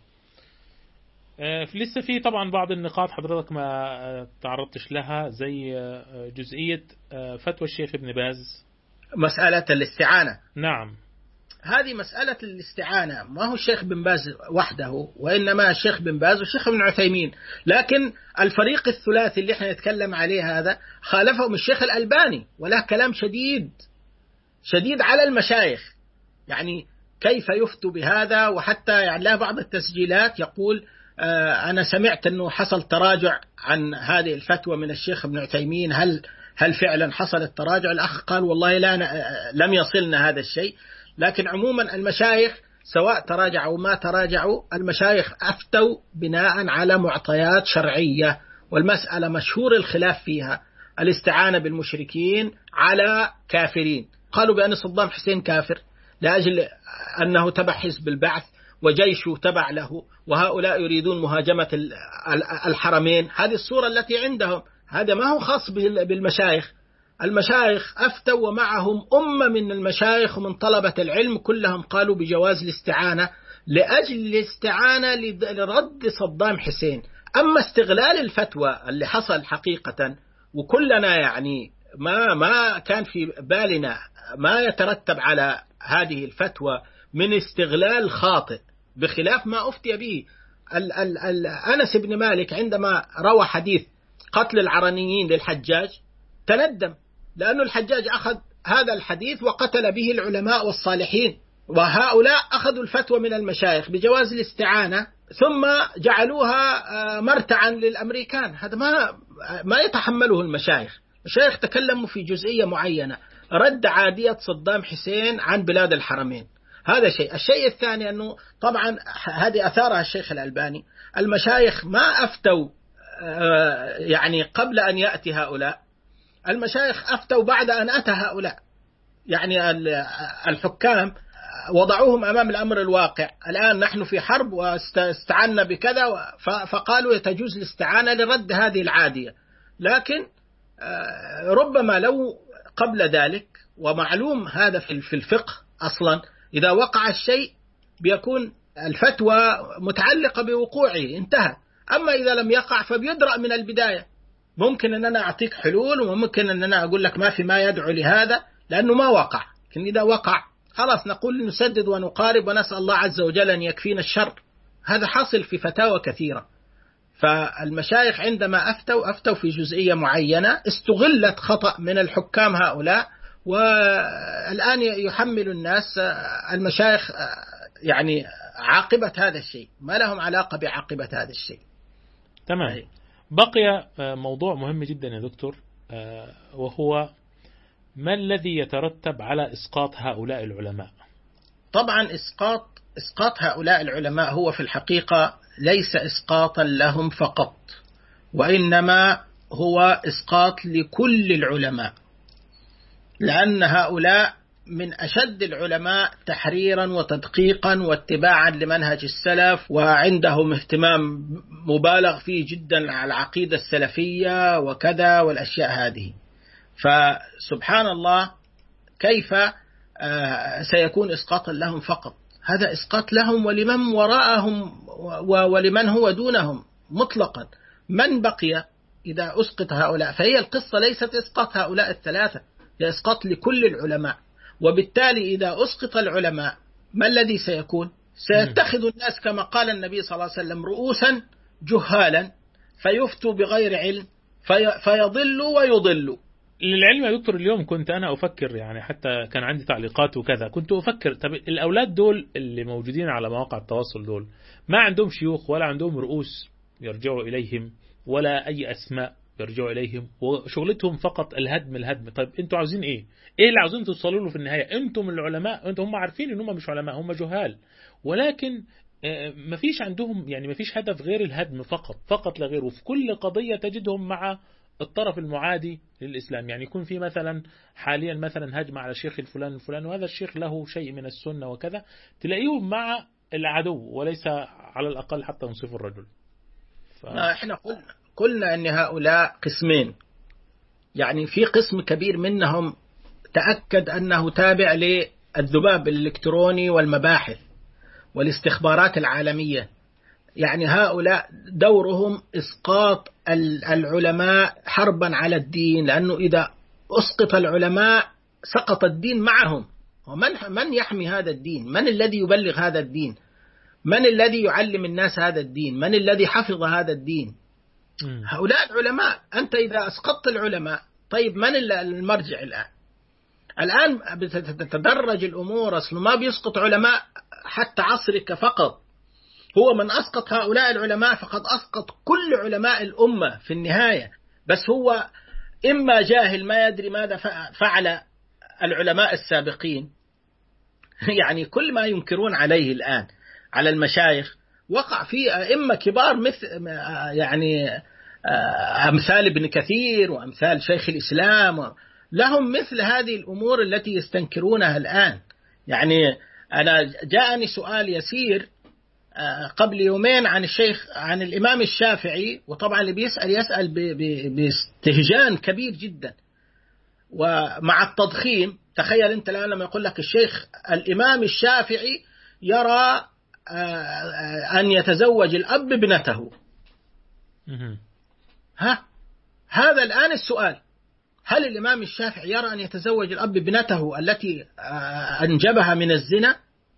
A: آه لسه في طبعا بعض النقاط حضرتك ما تعرضتش لها زي آه جزئية آه فتوى الشيخ ابن باز،
B: مسألة الاستعانة.
A: نعم،
B: هذه مسألة الاستعانة ما هو الشيخ بن باز وحده وإنما الشيخ بن باز والشيخ ابن عثيمين، لكن الفريق الثلاثي اللي احنا نتكلم عليه هذا خالفهم الشيخ الألباني وله كلام شديد شديد على المشايخ، يعني كيف يفتوا بهذا. وحتى يعني له بعض التسجيلات يقول آه أنا سمعت أنه حصل تراجع عن هذه الفتوى من الشيخ ابن عثيمين، هل هل فعلا حصل التراجع؟ الأخ قال والله لا لم يصلنا هذا الشيء. لكن عموما المشايخ سواء تراجعوا ما تراجعوا المشايخ أفتوا بناء على معطيات شرعية، والمسألة مشهور الخلاف فيها. الاستعانة بالمشركين على كافرين، قالوا بأن صدام حسين كافر لأجل أنه تبع حزب البعث وجيشه تبع له وهؤلاء يريدون مهاجمة الحرمين، هذه الصورة التي عندهم، هذا ما هو خاص بالمشايخ. المشايخ أفتوا ومعهم أمة من المشايخ ومن طلبة العلم كلهم قالوا بجواز الاستعانة لأجل الاستعانة لرد صدام حسين. أما استغلال الفتوى اللي حصل حقيقة وكلنا يعني ما ما كان في بالنا ما يترتب على هذه الفتوى من استغلال خاطئ، بخلاف ما أفتي به. ال ال ال أنس بن مالك عندما روى حديث قتل العرنيين للحجاج تندم، لأن الحجاج أخذ هذا الحديث وقتل به العلماء والصالحين، وهؤلاء أخذوا الفتوى من المشايخ بجواز الاستعانة ثم جعلوها مرتعا للأمريكان. هذا ما ما يتحمله المشايخ. المشايخ تكلموا في جزئية معينة، رد عادية صدام حسين عن بلاد الحرمين، هذا شيء. الشيء الثاني أنه طبعا هذه أثارها الشيخ الألباني، المشايخ ما أفتوا يعني قبل أن يأتي هؤلاء، المشايخ أفتوا بعد أن أتى هؤلاء. يعني الحكام وضعوهم أمام الأمر الواقع، الآن نحن في حرب واستعنا بكذا، فقالوا يتجوز الاستعانة لرد هذه العادية. لكن ربما لو قبل ذلك، ومعلوم هذا في الفقه أصلا، إذا وقع الشيء بيكون الفتوى متعلقة بوقوعه انتهى. أما إذا لم يقع فبيدرأ من البداية. ممكن أن أنا أعطيك حلول، وممكن أن أنا أقول لك ما في ما يدعو لهذا لأنه ما وقع، لكن إذا وقع خلاص نقول نسدد ونقارب ونسأل الله عز وجل أن يكفينا الشر. هذا حاصل في فتاوى كثيرة. فالمشايخ عندما أفتوا أفتوا في جزئية معينة استغلت خطأ من الحكام هؤلاء، والآن يحمل الناس المشايخ يعني عاقبة هذا الشيء، ما لهم علاقة بعاقبة هذا الشيء.
A: تمام. بقي موضوع مهم جدا يا دكتور، وهو ما الذي يترتب على إسقاط هؤلاء العلماء؟
B: طبعا إسقاط إسقاط هؤلاء العلماء هو في الحقيقة ليس إسقاطا لهم فقط، وإنما هو إسقاط لكل العلماء، لأن هؤلاء من أشد العلماء تحريرا وتدقيقا واتباعا لمنهج السلف، وعندهم اهتمام مبالغ فيه جدا على العقيدة السلفية وكذا والأشياء هذه. فسبحان الله كيف سيكون إسقاطا لهم فقط؟ هذا إسقاط لهم ولمن وراءهم ولمن هو دونهم مطلقا. من بقي إذا أسقط هؤلاء؟ فهي القصة ليست إسقاط هؤلاء الثلاثة، هي إسقاط لكل العلماء. وبالتالي إذا أسقط العلماء ما الذي سيكون؟ سيتخذ الناس كما قال النبي صلى الله عليه وسلم رؤوسا جهالا فيفتوا بغير علم في فيضلوا ويضلوا.
A: للعلم يا دكتور، اليوم كنت أنا أفكر، يعني حتى كان عندي تعليقات وكذا، كنت أفكر طب الأولاد دول اللي موجودين على مواقع التواصل دول ما عندهم شيوخ ولا عندهم رؤوس يرجعوا إليهم ولا أي أسماء يرجعوا إليهم، وشغلتهم فقط الهدم الهدم. طيب أنتوا عاوزين إيه؟ إيه اللي عاوزين توصلوا له في النهاية؟ أنتم العلماء، أنتم هم عارفين إن هم مش علماء، هم جهال، ولكن ما فيش عندهم يعني ما فيش هدف غير الهدم فقط فقط لا غير. وفي كل قضية تجدهم مع الطرف المعادي للإسلام، يعني يكون في مثلا حاليا مثلا هجمة على الشيخ الفلان الفلان، وهذا الشيخ له شيء من السنة وكذا، تلاقيهم مع العدو وليس على الأقل حتى ينصف الرجل.
B: ف... احنا قلنا قلنا أن هؤلاء قسمين، يعني في قسم كبير منهم تأكد أنه تابع للذباب الإلكتروني والمباحث والاستخبارات العالمية، يعني هؤلاء دورهم إسقاط العلماء حربا على الدين، لأنه إذا أسقط العلماء سقط الدين معهم. ومن من يحمي هذا الدين؟ من الذي يبلغ هذا الدين؟ من الذي يعلم الناس هذا الدين؟ من الذي حفظ هذا الدين؟ م. هؤلاء العلماء. أنت إذا أسقطت العلماء، طيب من المرجع الآن؟ الآن بتتدرج الأمور، أصل ما بيسقط علماء حتى عصرك فقط، هو من أسقط هؤلاء العلماء فقد أسقط كل علماء الأمة في النهاية. بس هو إما جاهل ما يدري ماذا فعل العلماء السابقين، يعني كل ما ينكرون عليه الآن على المشايخ وقع فيه أئمة كبار مثل يعني أمثال ابن كثير وأمثال شيخ الإسلام، لهم مثل هذه الأمور التي يستنكرونها الآن. يعني أنا جاءني سؤال يسير قبل يومين عن الشيخ عن الإمام الشافعي، وطبعا اللي بيسأل يسأل باستهجان كبير جدا ومع التضخيم. تخيل أنت الآن لما يقول لك الشيخ الإمام الشافعي يرى أن يتزوج الأب ابنته، ها هذا الآن السؤال، هل الإمام الشافعي يرى أن يتزوج الأب ابنته التي أنجبها من الزنا؟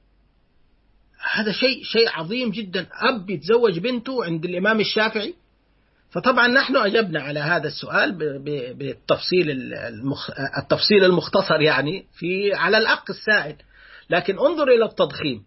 B: هذا شيء شيء عظيم جدا، أب يتزوج بنته عند الإمام الشافعي. فطبعا نحن أجبنا على هذا السؤال بالتفصيل المخ... التفصيل المختصر يعني في على الأق السائل، لكن انظر إلى التضخيم،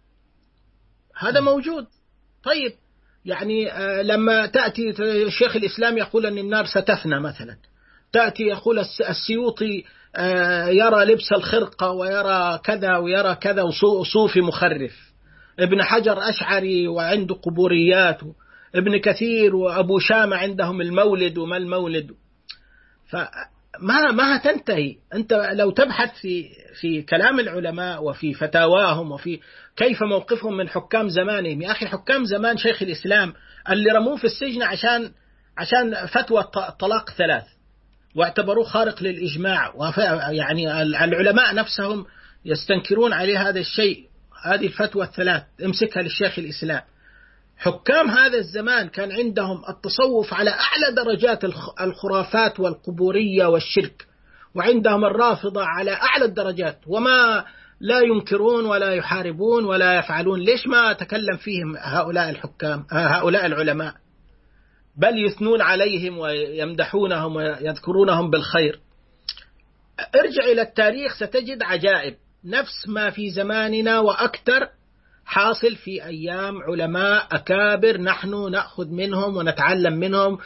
B: هذا موجود. طيب يعني لما تأتي شيخ الإسلام يقول أن النار ستفنى مثلا، تأتي يقول السيوطي يرى لبس الخرقة ويرى كذا ويرى كذا وصوفي مخرف، ابن حجر أشعري وعنده قبوريات، ابن كثير وأبو شامة عندهم المولد وما المولد. فما ما تنتهي. أنت لو تبحث في في كلام العلماء وفي فتاواهم وفي كيف موقفهم من حكام زمانهم، يا أخي حكام زمان شيخ الإسلام اللي رموه في السجن عشان عشان فتوى طلاق ثلاث واعتبروه خارق للإجماع، يعني العلماء نفسهم يستنكرون عليه هذا الشيء، هذه الفتوى الثلاث امسكها للشيخ الإسلام. حكام هذا الزمان كان عندهم التصوف على أعلى درجات الخرافات والقبورية والشرك، وعندهم الرافضة على أعلى الدرجات، وما لا ينكرون ولا يحاربون ولا يفعلون. ليش ما تكلم فيهم هؤلاء الحكام هؤلاء العلماء؟ بل يثنون عليهم ويمدحونهم ويذكرونهم بالخير. ارجع إلى التاريخ ستجد عجائب، نفس ما في زماننا وأكثر حاصل في أيام علماء أكابر نحن نأخذ منهم ونتعلم منهم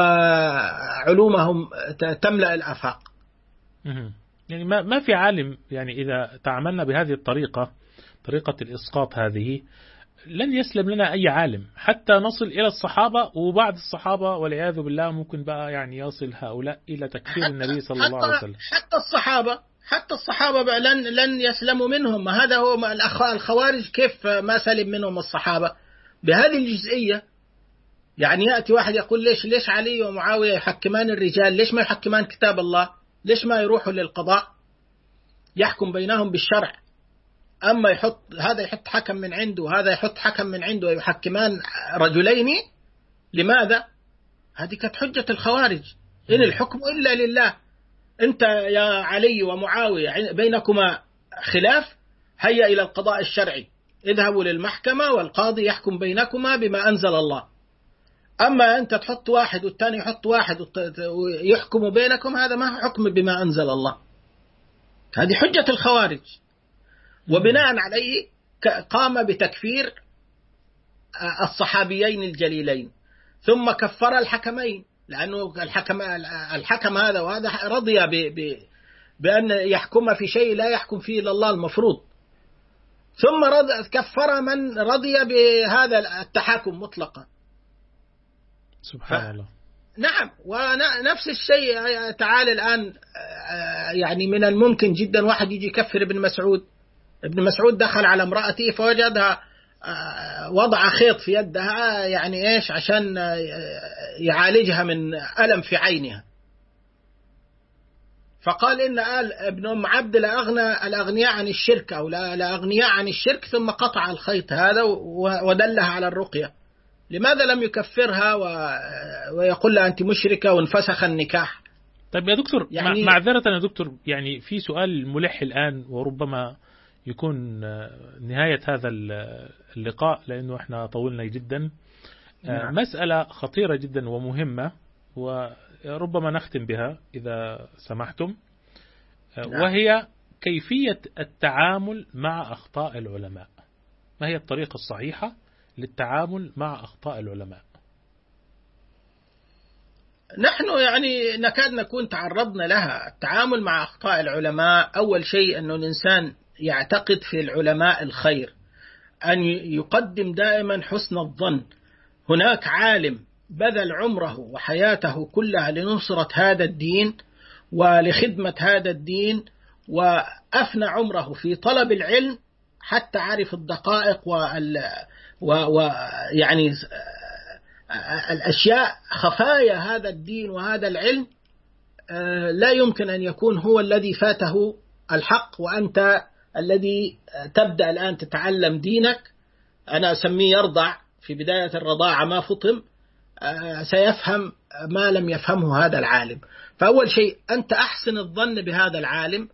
B: وعلومهم تملأ الآفاق.
A: يعني ما ما في عالم، يعني إذا تعاملنا بهذه الطريقة، طريقة الإسقاط هذه، لن يسلم لنا أي عالم حتى نصل إلى الصحابة، وبعد الصحابة والعياذ بالله ممكن بقى يعني يصل هؤلاء إلى تكفير النبي صلى الله عليه وسلم.
B: حتى الصحابة حتى الصحابة لن لن يسلموا منهم. هذا هو الخوارج، كيف ما سلم منهم الصحابة بهذه الجزئية؟ يعني يأتي واحد يقول ليش ليش علي ومعاوية يحكمان الرجال، ليش ما يحكمان كتاب الله، ليش ما يروحوا للقضاء يحكم بينهم بالشرع؟ أما يحط هذا يحط حكم من عنده وهذا يحط حكم من عنده ويحكمان رجلين، لماذا؟ هذه كانت حجة الخوارج، إن الحكم إلا لله. أنت يا علي ومعاوية بينكما خلاف، هيا إلى القضاء الشرعي، اذهبوا للمحكمة والقاضي يحكم بينكما بما أنزل الله. أما أنت تحط واحد والثاني يحط واحد ويحكم بينكم، هذا ما هو حكم بما أنزل الله. هذه حجة الخوارج، وبناء عليه قام بتكفير الصحابيين الجليلين، ثم كفر الحكمين، لأنه الحكم الحكم هذا وهذا رضي بأن يحكم في شيء لا يحكم فيه إلا الله المفروض، ثم رضي كفر من رضي بهذا التحاكم مطلقا.
A: سبحان الله.
B: نعم، ونفس الشيء تعال الآن، يعني من الممكن جدا واحد يجي يكفر ابن مسعود. ابن مسعود دخل على امرأته فوجدها وضع خيط في يدها، يعني إيش؟ عشان يعالجها من ألم في عينها، فقال إن آل ابن أم عبد لأغنى الأغنياء عن الشرك أو لا أغنياء عن الشرك، ثم قطع الخيط هذا ودلها على الرقية. لماذا لم يكفرها ويقول لها أنت مشركة وانفسخ النكاح؟
A: طيب يا دكتور، يعني معذرة يا دكتور، يعني في سؤال ملح الآن وربما يكون نهاية هذا اللقاء لأنه احنا طولنا جدا. نعم. مسألة خطيرة جدا ومهمة وربما نختم بها إذا سمحتم. نعم. وهي كيفية التعامل مع أخطاء العلماء. ما هي الطريقة الصحيحة للتعامل مع أخطاء العلماء؟
B: نحن يعني نكاد نكون تعرضنا لها. التعامل مع أخطاء العلماء، أول شيء أنه الإنسان يعتقد في العلماء الخير، أن يقدم دائما حسن الظن. هناك عالم بذل عمره وحياته كلها لنصرة هذا الدين ولخدمة هذا الدين، وأفنى عمره في طلب العلم حتى عرف الدقائق وال ويعني الأشياء خفايا هذا الدين وهذا العلم. لا يمكن أن يكون هو الذي فاته الحق وأنت الذي تبدأ الآن تتعلم دينك. أنا أسميه يرضع في بداية الرضاعة، ما فطم سيفهم ما لم يفهمه هذا العالم. فأول شيء أنت أحسن الظن بهذا العالم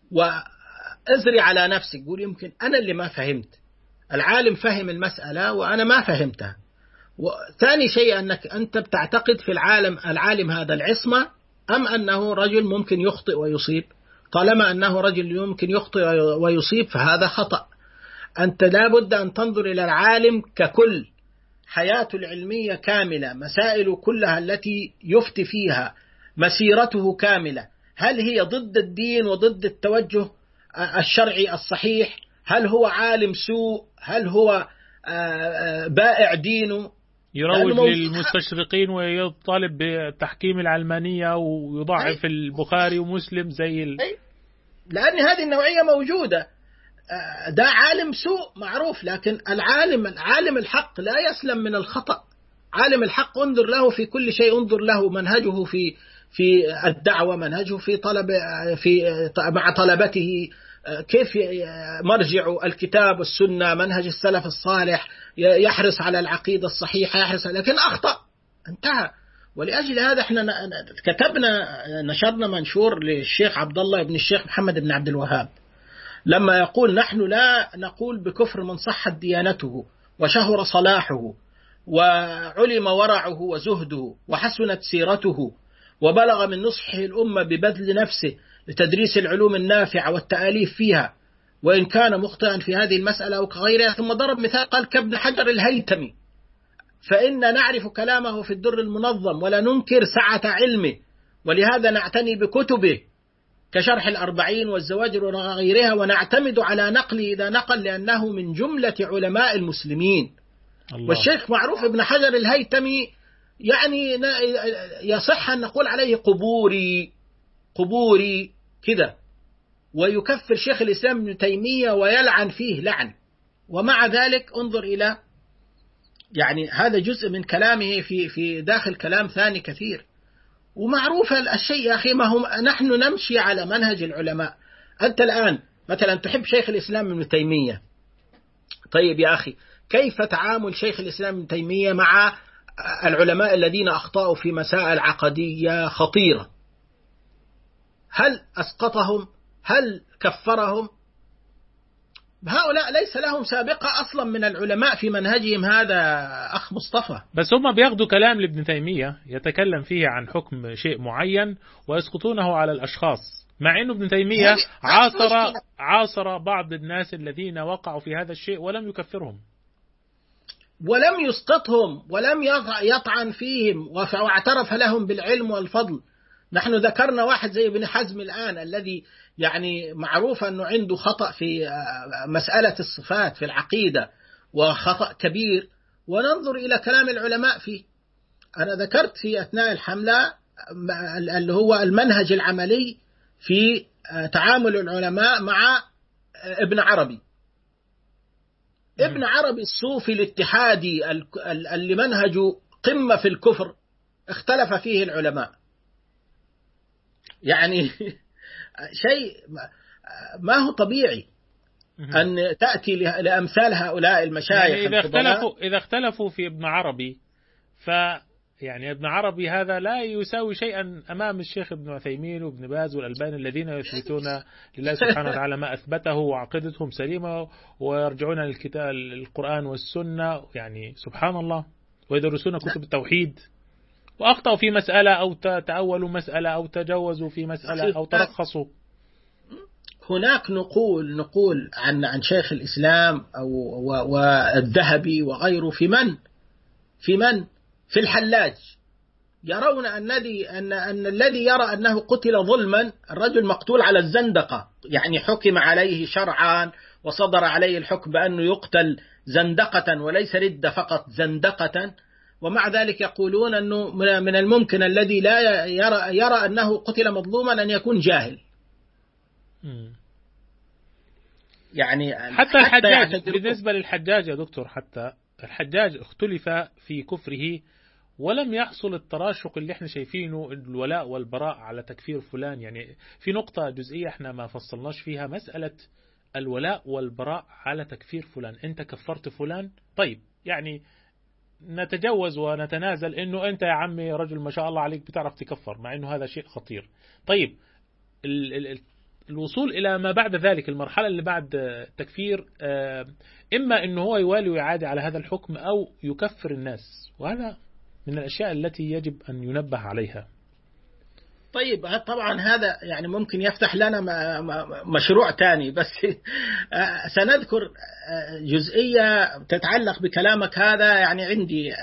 B: وأزري على نفسك، قول يمكن أنا اللي ما فهمت، العالم فهم المسألة وأنا ما فهمتها. وثاني شيء أنك أنت بتعتقد في العالم العالم هذا العصمة أم أنه رجل ممكن يخطئ ويصيب؟ طالما أنه رجل يمكن يخطئ ويصيب فهذا خطأ. أنت لا بد أن تنظر إلى العالم ككل، حياته العلمية كاملة، مسائل كلها التي يفتي فيها، مسيرته كاملة، هل هي ضد الدين وضد التوجه الشرعي الصحيح؟ هل هو عالم سوء؟ هل هو بائع دينه؟
A: يروج للمستشرقين ويطالب بتحكيم العلمانية ويضعف البخاري ومسلم زي ال...
B: لأن هذه النوعية موجودة. ده عالم سوء معروف، لكن العالم العالم الحق لا يسلم من الخطأ. عالم الحق انظر له في كل شيء، انظر له منهجه في في الدعوة، منهجه في طلب في مع طلبته، كيف مرجع الكتاب والسنة، منهج السلف الصالح، يحرص على العقيدة الصحيحة، يحرص، لكن أخطأ انتهى. ولأجل هذا احنا كتبنا نشرنا منشور للشيخ عبد الله بن الشيخ محمد بن عبد الوهاب لما يقول نحن لا نقول بكفر من صحت ديانته وشهر صلاحه وعلم ورعه وزهده وحسنت سيرته وبلغ من نصحه الأمة ببذل نفسه لتدريس العلوم النافعة والتأليف فيها، وإن كان مخطئا في هذه المسألة أو كغيرها. ثم ضرب مثال قال كابن حجر الهيتمي، فإن نعرف كلامه في الدر المنظم ولا ننكر سعة علمه، ولهذا نعتني بكتبه كشرح الأربعين والزواجر وغيرها، ونعتمد على نقله إذا نقل لأنه من جملة علماء المسلمين. الله. والشيخ معروف ابن حجر الهيتمي يعني يصح أن نقول عليه قبوري قبوري كذا، ويكفر شيخ الإسلام ابن تيمية ويلعن فيه لعن، ومع ذلك انظر إلى يعني هذا جزء من كلامه في في داخل كلام ثاني كثير. ومعروف الشيء يا أخي، ما هم نحن نمشي على منهج العلماء. أنت الآن مثلا تحب شيخ الإسلام ابن تيمية، طيب يا أخي كيف تعامل شيخ الإسلام ابن تيمية مع العلماء الذين أخطأوا في مسائل عقدية خطيرة؟ هل أسقطهم؟ هل كفرهم؟ هؤلاء ليس لهم سابقة أصلا من العلماء في منهجهم هذا أخ مصطفى.
A: بس هم بياخدوا كلام لابن تيمية يتكلم فيه عن حكم شيء معين ويسقطونه على الأشخاص، مع أنه ابن تيمية عاصر عاصر بعض الناس الذين وقعوا في هذا الشيء ولم يكفرهم
B: ولم يسقطهم ولم يطعن فيهم واعترف لهم بالعلم والفضل. نحن ذكرنا واحد زي ابن حزم الآن الذي يعني معروف أنه عنده خطأ في مسألة الصفات في العقيدة وخطأ كبير، وننظر إلى كلام العلماء فيه. أنا ذكرت في أثناء الحملة اللي هو المنهج العملي في تعامل العلماء مع ابن عربي. ابن عربي الصوفي الاتحادي اللي منهجه قمة في الكفر اختلف فيه العلماء، يعني شيء ما هو طبيعي أن تأتي لأمثال هؤلاء المشايخ.
A: يعني إذا اختلفوا إذا اختلفوا في ابن عربي، ف يعني ابن عربي هذا لا يساوي شيئا أمام الشيخ ابن عثيمين وابن باز والألباني الذين يثبتون لله سبحانه وتعالى ما أثبته وعقيدتهم سليمة ويرجعون للكتاب القرآن والسنة، يعني سبحان الله، ويدرسون كتب التوحيد، وأخطأوا في مسألة أو تأولوا مسألة أو تجوزوا في مسألة أو ترخصوا.
B: هناك نقول نقول عن عن شيخ الإسلام أو والذهبي وغيره في من في من في الحلاج، يرون أن الذي أن أن الذي يرى أنه قتل ظلما، الرجل مقتول على الزندقة، يعني حكم عليه شرعا وصدر عليه الحكم بأنه يقتل زندقة وليس ردة فقط زندقة، ومع ذلك يقولون أنه من الممكن الذي لا يرى يرى أنه قتل مظلوما أن يكون جاهل. يعني
A: حتى الحجاج، بالنسبة للحجاج يا دكتور، حتى الحجاج اختلف في كفره ولم يحصل التراشق اللي احنا شايفينه الولاء والبراء على تكفير فلان. يعني في نقطة جزئية احنا ما فصلناش فيها، مسألة الولاء والبراء على تكفير فلان. انت كفرت فلان، طيب يعني نتجوز ونتنازل إنه أنت يا عمي رجل ما شاء الله عليك بتعرف تكفر، مع إنه هذا شيء خطير. طيب ال ال الوصول إلى ما بعد ذلك، المرحلة اللي بعد التكفير، إما إنه هو يوالي ويعادي على هذا الحكم أو يكفر الناس، وهذا من الأشياء التي يجب أن ينبه عليها.
B: طيب طبعا هذا يعني ممكن يفتح لنا مشروع تاني، بس سنذكر جزئية تتعلق بكلامك هذا، يعني عندي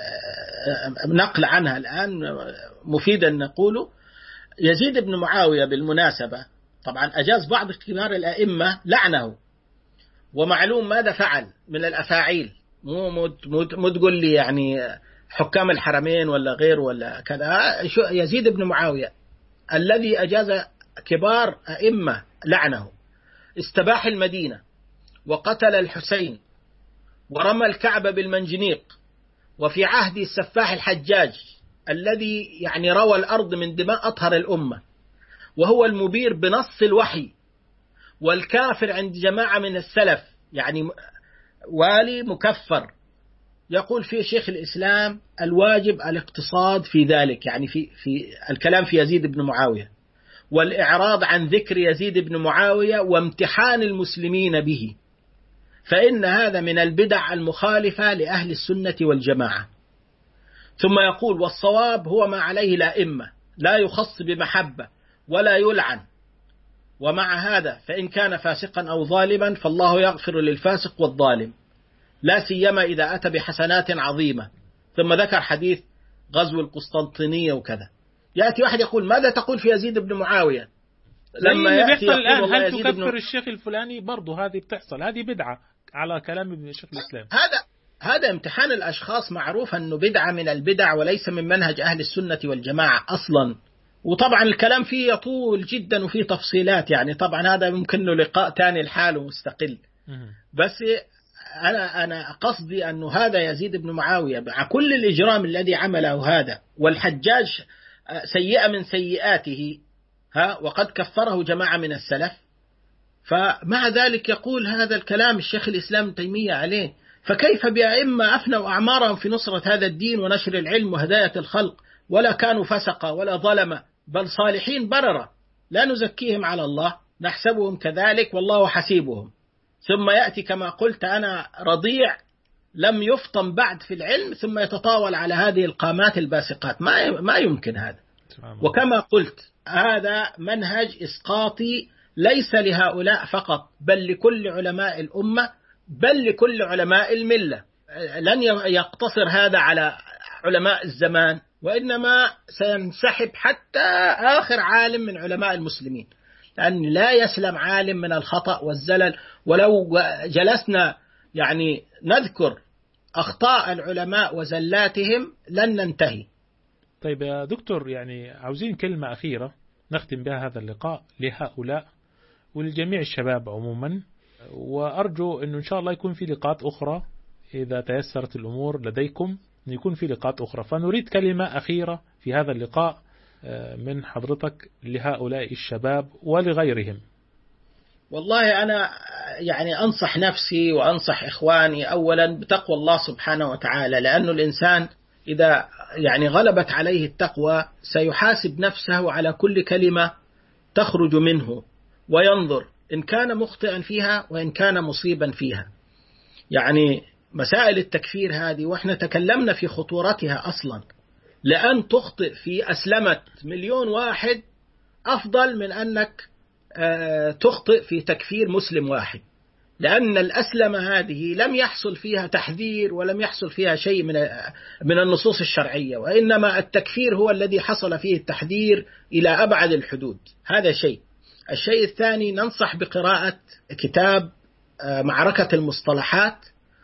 B: نقل عنها الآن مفيد أن نقوله. يزيد بن معاوية بالمناسبة طبعا أجاز بعض كبار الأئمة لعنه، ومعلوم ماذا فعل من الأفاعيل، مو مو تقول لي يعني حكام الحرمين ولا غير ولا كذا. يزيد بن معاوية الذي أجاز كبار أئمة لعنه، استباح المدينة وقتل الحسين ورمى الكعبة بالمنجنيق، وفي عهد السفاح الحجاج الذي يعني روى الأرض من دماء أطهر الأمة، وهو المبير بنص الوحي، والكافر عند جماعة من السلف يعني والي مكفر. يقول في شيخ الإسلام الواجب الاقتصاد في ذلك، يعني في في الكلام في يزيد بن معاوية، والإعراض عن ذكر يزيد بن معاوية وامتحان المسلمين به، فإن هذا من البدع المخالفة لأهل السنة والجماعة. ثم يقول والصواب هو ما عليه الأئمة، لا يخص بمحبة ولا يلعن، ومع هذا فإن كان فاسقا أو ظالما فالله يغفر للفاسق والظالم، لا سيما إذا أتى بحسنات عظيمة. ثم ذكر حديث غزو القسطنطينية وكذا. يأتي واحد يقول ماذا تقول في يزيد بن معاوية؟
A: لما يأتي يقول الآن هل تكفر بن... الشيخ الفلاني؟ برضو هذه بتحصل، هذه بدعة على كلام ابن شيخ الإسلام.
B: هذا هذا امتحان الأشخاص، معروف أنه بدعة من البدع وليس من منهج أهل السنة والجماعة أصلا. وطبعا الكلام فيه يطول جدا وفيه تفصيلات، يعني طبعا هذا ممكن له لقاء تاني لحاله مستقل. بس أنا أنا قصدي أنه هذا يزيد بن معاوية مع كل الإجرام الذي عمله هذا، والحجاج سيئة من سيئاته ها، وقد كفره جماعة من السلف، فمع ذلك يقول هذا الكلام الشيخ الإسلام تيمية عليه. فكيف بأئمة أفنوا أعمارهم في نصرة هذا الدين ونشر العلم وهداية الخلق، ولا كانوا فسقة ولا ظلمة، بل صالحين بررة، لا نزكيهم على الله، نحسبهم كذلك والله حسيبهم. ثم يأتي كما قلت أنا رضيع لم يفطن بعد في العلم، ثم يتطاول على هذه القامات الباسقات، ما ما يمكن هذا. وكما قلت هذا منهج إسقاطي ليس لهؤلاء فقط، بل لكل علماء الأمة، بل لكل علماء الملة. لن يقتصر هذا على علماء الزمان، وإنما سينسحب حتى آخر عالم من علماء المسلمين، لأن لا يسلم عالم من الخطأ والزلل. ولو جلسنا يعني نذكر أخطاء العلماء وزلاتهم لن ننتهي.
A: طيب يا دكتور، يعني عاوزين كلمة أخيرة نختم بها هذا اللقاء لهؤلاء ولجميع الشباب عموما، وأرجو أنه إن شاء الله يكون في لقاءات أخرى إذا تيسرت الأمور لديكم، يكون في لقاءات أخرى. فنريد كلمة أخيرة في هذا اللقاء من حضرتك لهؤلاء الشباب ولغيرهم.
B: والله أنا يعني أنصح نفسي وأنصح إخواني أولا بتقوى الله سبحانه وتعالى، لأنه الإنسان إذا يعني غلبت عليه التقوى سيحاسب نفسه على كل كلمة تخرج منه، وينظر إن كان مخطئا فيها وإن كان مصيبا فيها. يعني مسائل التكفير هذه وإحنا تكلمنا في خطورتها أصلا، لأن تخطئ في أسلمة مليون واحد أفضل من أنك تخطئ في تكفير مسلم واحد، لأن الأسلمة هذه لم يحصل فيها تحذير ولم يحصل فيها شيء من من النصوص الشرعية، وإنما التكفير هو الذي حصل فيه التحذير إلى أبعد الحدود. هذا شيء. الشيء الثاني ننصح بقراءة كتاب معركة المصطلحات،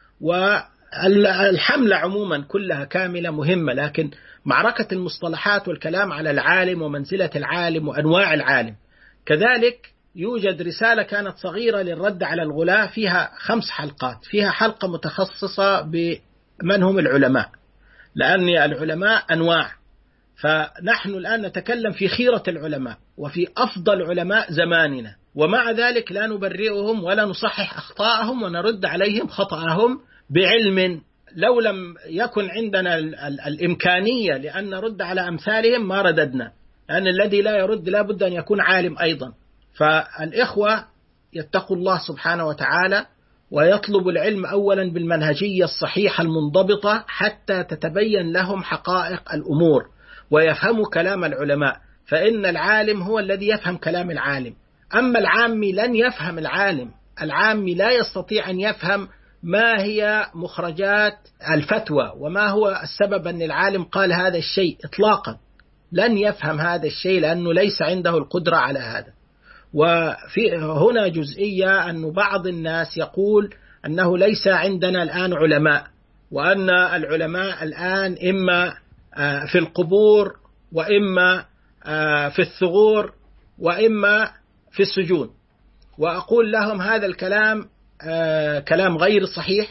B: والحملة عموما كلها كاملة مهمة، لكن معركة المصطلحات والكلام على العالم ومنزلة العالم وأنواع العالم. كذلك يوجد رسالة كانت صغيرة للرد على الغلاة فيها خمس حلقات، فيها حلقة متخصصة بمن هم العلماء، لأن العلماء أنواع، فنحن الآن نتكلم في خيرة العلماء وفي أفضل علماء زماننا، ومع ذلك لا نبرئهم ولا نصحح أخطاءهم ونرد عليهم خطأهم بعلم لو لم يكن عندنا ال ال الإمكانية لأن نرد على أمثالهم ما رددنا، لأن الذي لا يرد لا بد أن يكون عالم أيضا. فالإخوة يتقوا الله سبحانه وتعالى ويطلب العلم أولا بالمنهجية الصحيحة المنضبطة حتى تتبين لهم حقائق الأمور ويفهموا كلام العلماء، فإن العالم هو الذي يفهم كلام العالم. أما العامي لن يفهم العالم، العامي لا يستطيع أن يفهم ما هي مخرجات الفتوى وما هو السبب أن العالم قال هذا الشيء إطلاقا، لن يفهم هذا الشيء لأنه ليس عنده القدرة على هذا. وفي هنا جزئية أن بعض الناس يقول أنه ليس عندنا الآن علماء، وأن العلماء الآن إما في القبور وإما في الثغور وإما في السجون. وأقول لهم هذا الكلام كلام غير صحيح.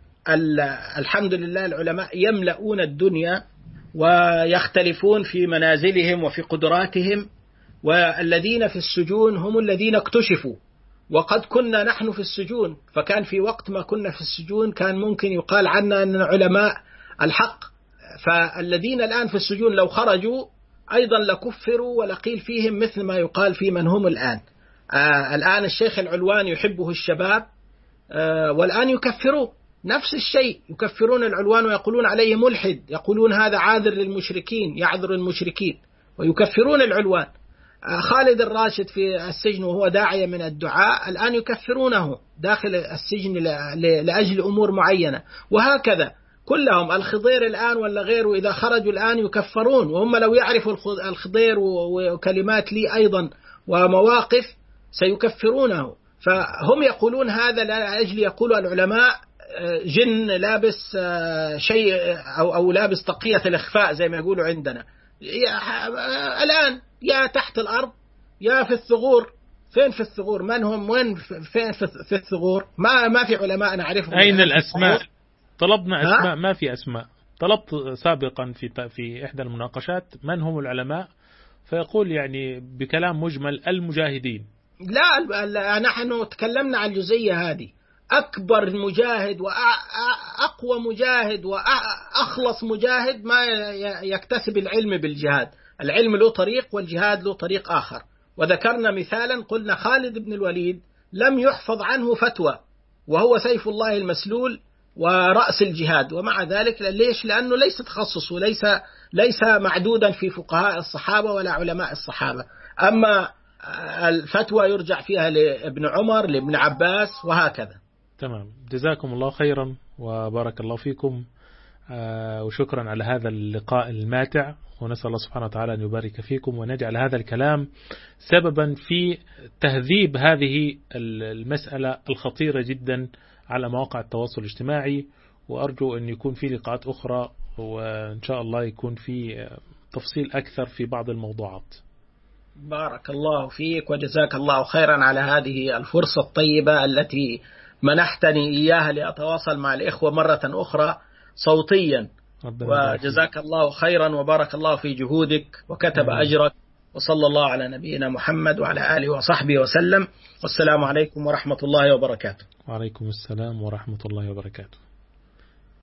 B: الحمد لله العلماء يملؤون الدنيا ويختلفون في منازلهم وفي قدراتهم، والذين في السجون هم الذين اكتشفوا، وقد كنا نحن في السجون، فكان في وقت ما كنا في السجون كان ممكن يقال عنا أن علماء الحق. فالذين الآن في السجون لو خرجوا أيضا لكفروا ولقيل فيهم مثل ما يقال في من هم الآن. آه الآن الشيخ العلوان يحبه الشباب آه والآن يكفروه، نفس الشيء يكفرون العلوان ويقولون عليه ملحد، يقولون هذا عاذر للمشركين يعذر المشركين ويكفرون العلوان. آه خالد الراشد في السجن وهو داعية من الدعاء الآن يكفرونه داخل السجن لأجل أمور معينة، وهكذا كلهم. الخضير الآن ولا غيره إذا خرجوا الآن يكفرون، وهم لو يعرفوا الخضير وكلمات لي أيضا ومواقف سيكفرونه. فهم يقولون هذا لأجل يقولوا العلماء جن لابس شيء أو, أو لابس تقية الإخفاء زي ما يقولوا عندنا الآن، يا تحت الأرض يا في الثغور. فين في الثغور؟ من هم؟ وين فين في الثغور؟ ما ما في علماء نعرفهم.
A: أين الأسماء؟ طلبنا أسماء، ما في أسماء. طلبت سابقا في في إحدى المناقشات من هم العلماء، فيقول يعني بكلام مجمل المجاهدين.
B: لا نحن تكلمنا عن الجزئية هذه. أكبر مجاهد وأقوى مجاهد وأخلص مجاهد ما يكتسب العلم بالجهاد. العلم له طريق والجهاد له طريق آخر. وذكرنا مثالا قلنا خالد بن الوليد لم يحفظ عنه فتوى وهو سيف الله المسلول ورأس الجهاد، ومع ذلك ليش؟ لأنه ليس تخصصه، ليس ليس معدودا في فقهاء الصحابة ولا علماء الصحابة. أما الفتوى يرجع فيها لابن عمر لابن عباس وهكذا.
A: تمام، جزاكم الله خيرا وبارك الله فيكم، وشكرا على هذا اللقاء الماتع، ونسأل الله سبحانه وتعالى أن يبارك فيكم ونجعل هذا الكلام سببا في تهذيب هذه المسألة الخطيرة جدا على مواقع التواصل الاجتماعي. وأرجو أن يكون في لقاءات أخرى وإن شاء الله يكون في تفصيل أكثر في بعض الموضوعات.
B: بارك الله فيك وجزاك الله خيرا على هذه الفرصة الطيبة التي منحتني إياها لأتواصل مع الإخوة مرة أخرى صوتيا. وجزاك الله خيرا وبارك الله في جهودك وكتب أجرك، وصلى الله على نبينا محمد وعلى آله وصحبه وسلم. والسلام عليكم ورحمة الله وبركاته.
A: وعليكم السلام ورحمة الله وبركاته.